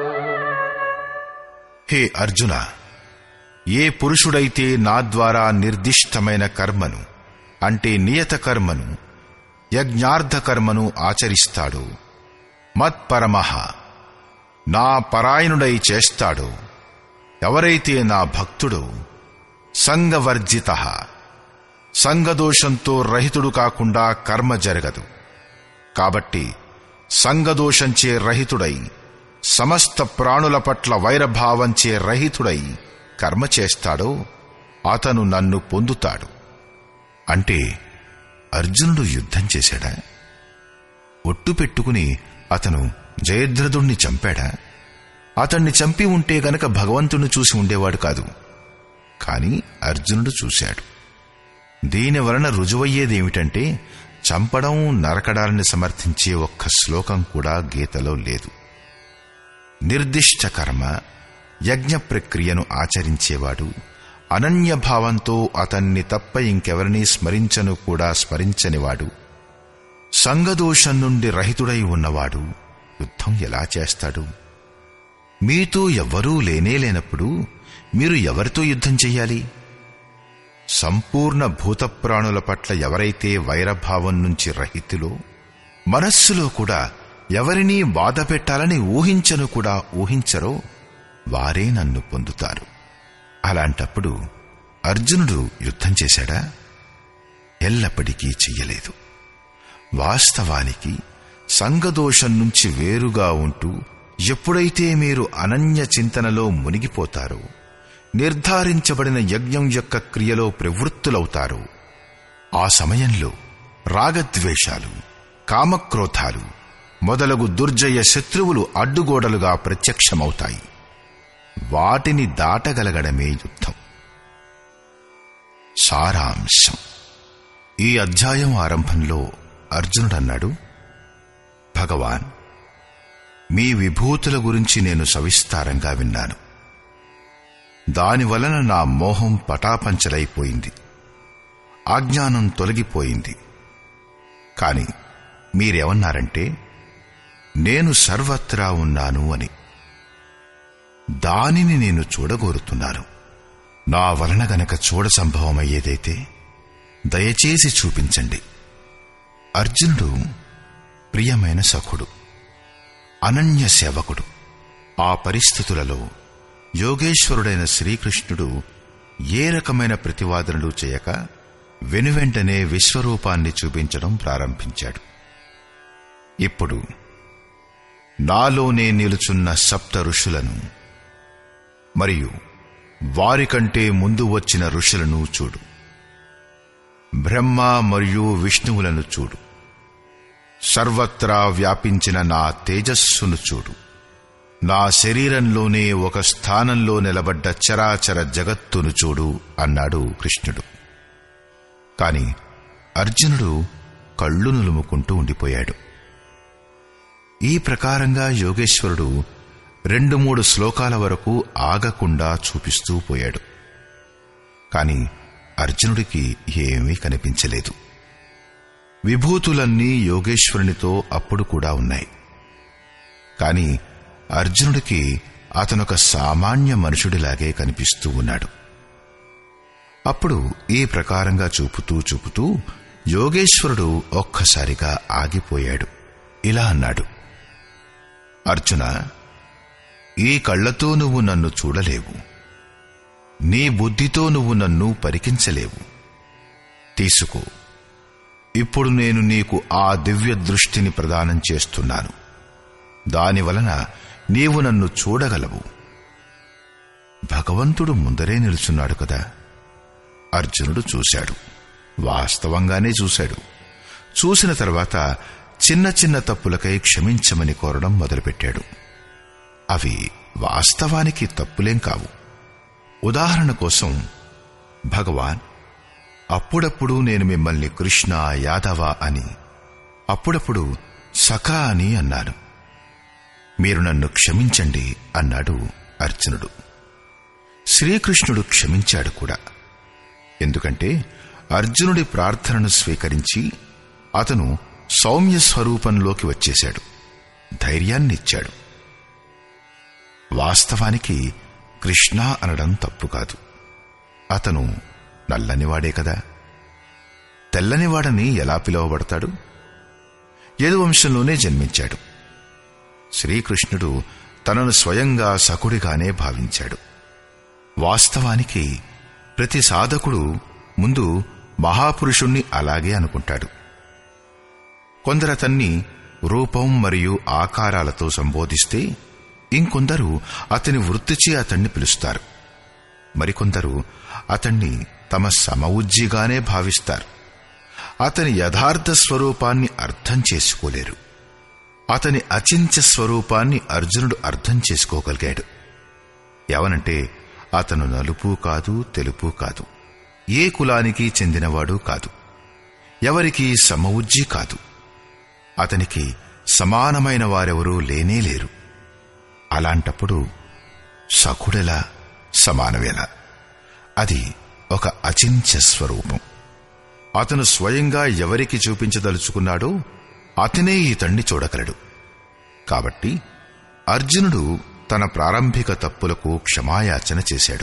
హే అర్జున, ఏ పురుషుడైతే నా ద్వారా నిర్దిష్టమైన కర్మను అంటే నియత కర్మను యజ్ఞార్థ కర్మను ఆచరిస్తాడో, మత్పరమః నా పరాయణుడై చేస్తాడో, ఎవరైతే నా భక్తుడో, సంగవర్జితః సంగదోషంతో రహితుడు కాకుండా కర్మ జరగదు. కాబట్టి సంగదోషంచే రహితుడై, సమస్త ప్రాణుల పట్ల వైరభావంచే రహితుడై కర్మ చేస్తాడో అతను నన్ను పొందుతాడు. అంటే అర్జునుడు యుద్ధం చేశాడా? ఒట్టు పెట్టుకుని అతను జయద్రథుణ్ణి చంపాడా? అతణ్ణి చంపి ఉంటే గనక భగవంతుణ్ణి చూసి ఉండేవాడు కాదు. కాని అర్జునుడు చూశాడు. దీనివలన రుజువయ్యేదేమిటంటే, చంపడం నరకడాలని సమర్థించే ఒక్క శ్లోకం కూడా గీతలో లేదు. నిర్దిష్ట కర్మ యజ్ఞ ప్రక్రియను ఆచరించేవాడు, అనన్యభావంతో అతన్ని తప్ప ఇంకెవరినీ స్మరించను కూడా స్మరించనివాడు, సంగదోషం నుండి రహితుడై ఉన్నవాడు యుద్ధం ఎలా చేస్తాడు? మీతో ఎవ్వరూ లేనేలేనప్పుడు మీరు ఎవరితో యుద్ధం చెయ్యాలి? సంపూర్ణ భూతప్రాణుల పట్ల ఎవరైతే వైరభావం నుంచి రహితులో, మనస్సులో కూడా ఎవరినీ బాధ పెట్టాలని ఊహించను కూడా ఊహించరో వారే నన్ను పొందుతారు. అలాంటప్పుడు అర్జునుడు యుద్ధం చేశాడా? ఎల్లప్పటికీ చెయ్యలేదు. వాస్తవానికి సంగదోషం నుంచి వేరుగా ఉంటూ ఎప్పుడైతే మీరు అనన్య చింతనలో మునిగిపోతారో, నిర్ధారించబడిన యజ్ఞం యొక్క క్రియలో ప్రవృత్తులవుతారో, ఆ సమయంలో రాగద్వేషాలు, కామక్రోధాలు మొదలగు దుర్జయ శత్రువులు అడ్డుగోడలుగా ప్రత్యక్షమవుతాయి. వాటిని దాటగలగడమే యుద్ధం. సారాంశం: ఈ అధ్యాయం ఆరంభంలో అర్జునుడన్నాడు, భగవాన్, మీ విభూతుల గురించి నేను సవిస్తారంగా విన్నాను. దానివలన నా మోహం పటాపంచలైపోయింది, అజ్ఞానం తొలగిపోయింది. కాని మీరేమన్నారంటే, నేను సర్వత్రా ఉన్నాను అని. దానిని నేను చూడగోరుతున్నాను. నా వలన గనక చూడ సంభవమయ్యేదైతే దయచేసి చూపించండి. అర్జునుడు ప్రియమైన సఖుడు, అనన్య సేవకుడు. ఆ పరిస్థితులలో యోగేశ్వరుడైన శ్రీకృష్ణుడు ఏ రకమైన ప్రతివాదనలు చేయక వెనువెంటనే విశ్వరూపాన్ని చూపించడం ప్రారంభించాడు. ఇప్పుడు నాలోనే నిలుచున్న సప్త ఋషులను మరియు వారికంటే ముందు వచ్చిన ఋషులను చూడు. బ్రహ్మ మరియు విష్ణువులను చూడు. సర్వత్రా వ్యాపించిన నా తేజస్సును చూడు. నా శరీరంలోనే ఒక స్థానంలో నిలబడ్డ చరాచర జగత్తును చూడు అన్నాడు కృష్ణుడు. కాని అర్జునుడు కళ్ళు నులుముకుంటూ ఉండిపోయాడు. ఈ ప్రకారంగా యోగేశ్వరుడు 2-3 శ్లోకాల వరకు ఆగకుండా చూపిస్తూ పోయాడు. కాని అర్జునుడికి ఏమీ కనిపించలేదు. విభూతులన్నీ యోగేశ్వరునితో అప్పుడు కూడా ఉన్నాయి. కాని అర్జునుడికి అతనొక సామాన్య మనుషుడిలాగే కనిపిస్తూ ఉన్నాడు. అప్పుడు ఈ ప్రకారంగా చూపుతూ యోగేశ్వరుడు ఒక్కసారిగా ఆగిపోయాడు. ఇలా అన్నాడు, అర్జున, ఈ కళ్లతో నువ్వు నన్ను చూడలేవు. నీ బుద్ధితో నువ్వు నన్ను పరికించలేవు. తీసుకో, ఇప్పుడు నేను నీకు ఆ దివ్య దృష్టిని ప్రదానం చేస్తున్నాను. దానివలన నీవు నన్ను చూడగలవు. భగవంతుడు ముందరే నిలుచున్నాడు కదా. అర్జునుడు చూశాడు. వాస్తవంగానే చూశాడు. చూసిన తర్వాత చిన్న చిన్న తప్పులకై క్షమించమని కోరడం మొదలుపెట్టాడు. అవి వాస్తవానికి తప్పులేం కావు. ఉదాహరణ కోసం, భగవాన్, అప్పుడప్పుడు నేను మిమ్మల్ని కృష్ణ, యాదవ అని, అప్పుడప్పుడు సఖా అని అన్నాను. మీరు నన్ను క్షమించండి అన్నాడు అర్జునుడు. శ్రీకృష్ణుడు క్షమించాడు కూడా. ఎందుకంటే అర్జునుడి ప్రార్థనను స్వీకరించి అతను సౌమ్య స్వరూపంలోకి వచ్చేశాడు, ధైర్యాన్నిచ్చాడు. వాస్తవానికి కృష్ణ అనడం తప్పు కాదు. అతను నల్లనివాడే కదా. తెల్లనివాడని ఎలా పిలువబడతాడు? యదువంశంలోనే జన్మించాడు. శ్రీకృష్ణుడు తనను స్వయంగా సకుడిగానే భావించాడు. వాస్తవానికి ప్రతి సాధకుడు ముందు మహాపురుషుణ్ణి అలాగే అనుకుంటాడు. కొందరతన్ని రూపం మరియు ఆకారాలతో సంబోధిస్తే, ఇంకొందరు అతని వృత్తిచే అతన్ని పిలుస్తారు. మరికొందరు అతన్ని తమ సమవుజ్జిగానే భావిస్తారు. అతని యథార్థ స్వరూపాన్ని అర్థం చేసుకోలేరు. అతని అచింత్య స్వరూపాన్ని అర్జునుడు అర్థం చేసుకోగలిగాడు. ఎవనంటే అతను నలుపు కాదు, తెలుపు కాదు, ఏ కులానికి చెందినవాడు కాదు, ఎవరికి సమవుజ్జి కాదు. అతనికి సమానమైన వారెవరూ లేనేలేరు. అలాంటప్పుడు సఖుడెలా, సమానమేలా? అది ఒక అచింత్య స్వరూపం. అతను స్వయంగా ఎవరికి చూపించదలుచుకున్నాడో అతనే ఇతణ్ణి చూడగలడు. కాబట్టి అర్జునుడు తన ప్రారంభిక తప్పులకు క్షమాయాచన చేశాడు.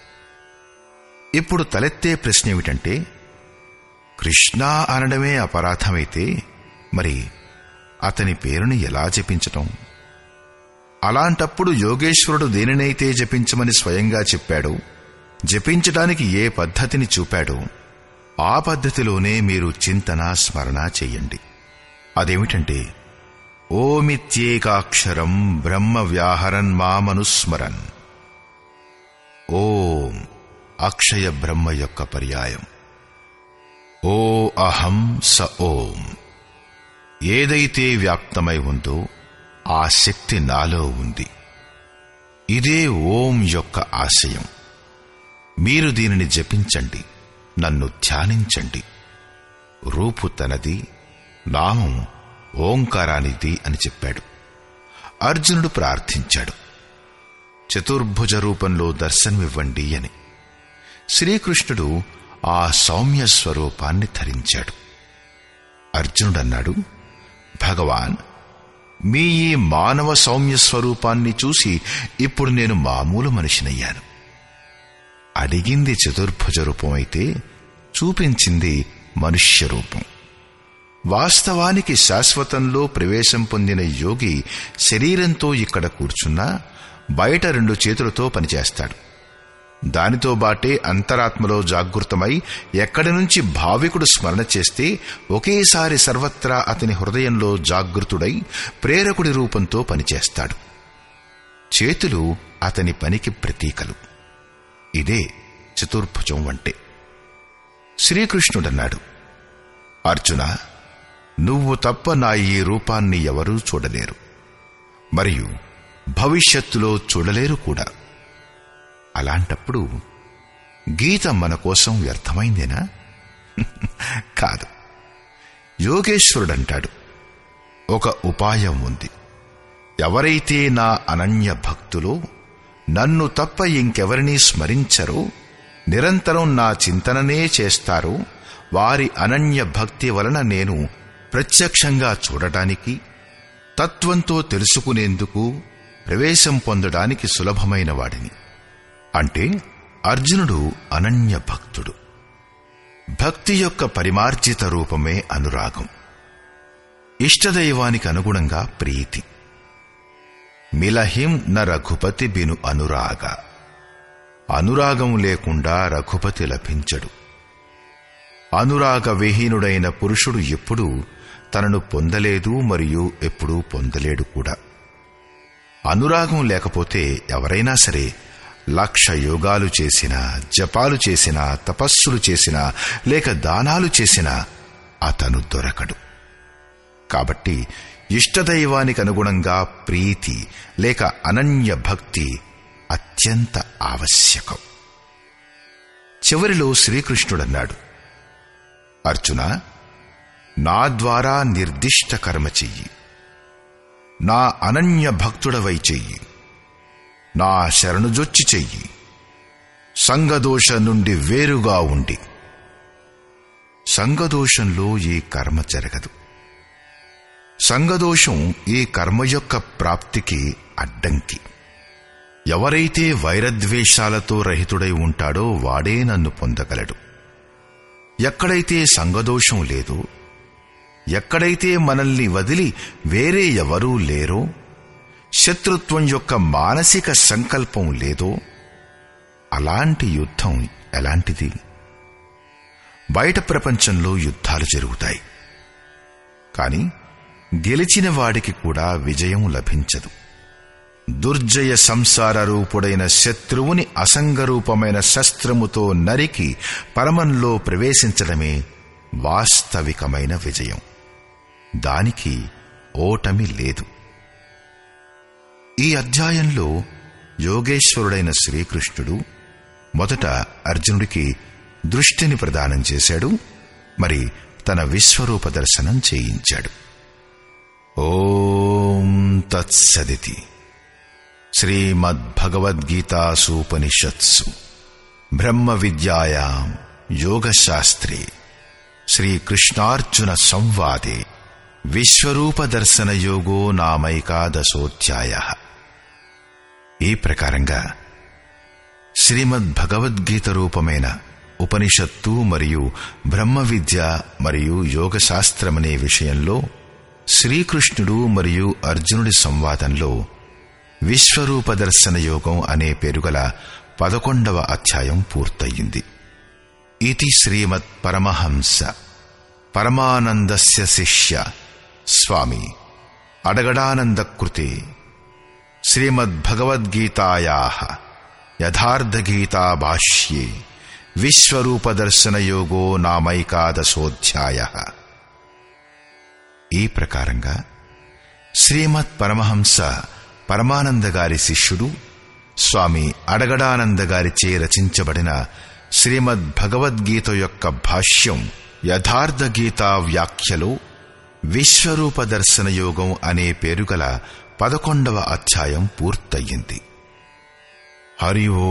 ఇప్పుడు తలెత్తే ప్రశ్నేమిటంటే, కృష్ణ అనడమే అపరాధమైతే మరి అతని పేరుని ఎలా జపించటం? అలాంటప్పుడు యోగేశ్వరుడు దేనినైతే జపించమని స్వయంగా చెప్పాడో, జపించటానికి ఏ పద్ధతిని చూపాడో ఆ పద్ధతిలోనే మీరు చింతన, స్మరణ చెయ్యండి. అదేమిటంటే, ఓమిత్యేకాక్షరం బ్రహ్మ వ్యాహరన్ మామనుస్మరన్. ఓం అక్షయ బ్రహ్మ యొక్క పర్యాయం. ఓ అహం స ఓం. ఏదైతే వ్యాప్తమై ఉందో ఆ శక్తి నాలో ఉంది. ఇదే ఓం యొక్క ఆశయం. మీరు దీనిని జపించండి, నన్ను ధ్యానించండి. రూపు తనది, నామం ఓంకారానిది అని చెప్పాడు. అర్జునుడు ప్రార్థించాడు, చతుర్భుజ రూపంలో దర్శనమివ్వండి అని. శ్రీకృష్ణుడు ఆ సౌమ్య స్వరూపాన్ని ధరించాడు. అర్జునుడన్నాడు, భగవాన్, మీ ఈ మానవ సౌమ్య స్వరూపాన్ని చూసి ఇప్పుడు నేను మామూలు మనిషినయ్యాను. అడిగింది చతుర్భుజ రూపం అయితే చూపించింది మనుష్య రూపం. వాస్తవానికి శాశ్వతంలో ప్రవేశం పొందిన యోగి శరీరంతో ఇక్కడ కూర్చున్నా బయట 2 చేతులతో పనిచేస్తాడు. దానితో బాటే అంతరాత్మలో జాగృతమై ఎక్కడి నుంచి భావికుడు స్మరణ చేస్తే ఒకేసారి సర్వత్రా అతని హృదయంలో జాగృతుడై ప్రేరకుడి రూపంతో పనిచేస్తాడు. చేతులు అతని పనికి ప్రతీకలు. ఇదే చతుర్భుజం అంటే. శ్రీకృష్ణుడన్నాడు, అర్జున, నువ్వు తప్ప నా ఈ రూపాన్ని ఎవరూ చూడలేరు, మరియు భవిష్యత్తులో చూడలేరు కూడా. అలాంటప్పుడు గీత మన కోసం వ్యర్థమైందేనా? కాదు. యోగేశ్వరుడంటాడు, ఒక ఉపాయం ఉంది. ఎవరైతే నా అనన్య భక్తులో నన్ను తప్ప ఇంకెవరినీ స్మరించరో, నిరంతరం నా చింతననే చేస్తారో, వారి అనన్య భక్తి వలన నేను ప్రత్యక్షంగా చూడటానికి, తత్వంతో తెలుసుకునేందుకు, ప్రవేశం పొందడానికి సులభమైన వాడిని. అంటే అర్జునుడు అనన్య భక్తుడు. భక్తి యొక్క పరిమార్జిత రూపమే అనురాగం. ఇష్టదైవానికి అనుగుణంగా ప్రీతి. మిలహిం న రఘుపతి బిను అనురాగ. అనురాగం లేకుండా రఘుపతి లభించడు. అనురాగ విహీనుడైన పురుషుడు ఎప్పుడూ తనను పొందలేదు మరియు ఎప్పుడూ పొందలేడు కూడా. అనురాగం లేకపోతే ఎవరైనా సరే 1,00,000 యోగాలు చేసినా, జపాలు చేసినా, తపస్సులు చేసినా, లేక దానాలు చేసినా అతను దొరకడు. కాబట్టి ఇష్టదైవానికి అనుగుణంగా ప్రీతి లేక అనన్య భక్తి అత్యంత ఆవశ్యకం. చివరిలో శ్రీకృష్ణుడన్నాడు, అర్జున, నా ద్వారా నిర్దిష్ట కర్మ చెయ్యి, నా అనన్య భక్తుడవై చెయ్యి, నా శరణుజొచ్చి చెయ్యి, సంగదోష నుండి వేరుగా ఉండి. సంగదోషంలో ఈ కర్మ జరగదు. సంగదోషం ఈ కర్మ యొక్క ప్రాప్తికి అడ్డంకి. ఎవరైతే వైరద్వేషాలతో రహితుడై ఉంటాడో వాడే నన్ను పొందగలడు. ఎక్కడైతే సంగదోషం లేదో, ఎక్కడైతే మనల్ని వదిలి వేరే ఎవరూ లేరో, శత్రుత్వం యొక్క మానసిక సంకల్పం లేదో, అలాంటి యుద్ధం ఎలాంటిది? బయట ప్రపంచంలో యుద్ధాలు జరుగుతాయి, కాని గెలిచిన వాడికి కూడా విజయం లభించదు. దుర్జయ సంసార రూపుడైన శత్రువుని అసంగరూపమైన శస్త్రముతో నరికి పరమంలో ప్రవేశించడమే వాస్తవికమైన విజయం. దానికి ఓటమి లేదు. ఈ అధ్యాయంలో యోగేశ్వరుడైన శ్రీకృష్ణుడు మొదట అర్జునుడికి దృష్టిని ప్రదానం చేశాడు, మరి తన విశ్వరూప దర్శనం చేయించాడు. ఓం తత్సదితి. శ్రీమద్భగవద్గీతాసూపనిషత్సు బ్రహ్మ విద్యాయాం యోగశాస్త్రే శ్రీకృష్ణార్జున సంవాదే విశ్వరూప దర్శన యోగో నామైకాదశోధ్యాయః. ఈ ప్రకారంగా శ్రీమద్భగవద్గీత రూపమైన ఉపనిషత్తు మరియు బ్రహ్మ విద్య మరియు యోగశాస్త్రమనే విషయంలో శ్రీకృష్ణుడు మరియు అర్జునుడి సంవాదంలో విశ్వరూప దర్శన యోగం అనే పేరుగల 11వ అధ్యాయం పూర్తయింది. ఇది శ్రీమత్ పరమహంస పరమానందస్య శిష్య స్వామి అడగడానందకృతే శ్రీమద్భగవద్గీతాయాః యథార్థగీతా భాష్యే విశ్వరూపదర్శనయోగో నామైకాదశోధ్యాయః. ఈ ప్రకారంగా శ్రీమత్ పరమహంస పరమానంద గారి శిష్యుడు స్వామి అడగడానంద గారిచే రచించబడిన శ్రీమద్ భగవద్గీత యొక్క భాష్యం యథార్థ గీతా వ్యాఖ్యలో విశ్వరూప దర్శన యోగం అనే పేరుగల 11వ అధ్యాయం పూర్తయింది. హరి ఓం.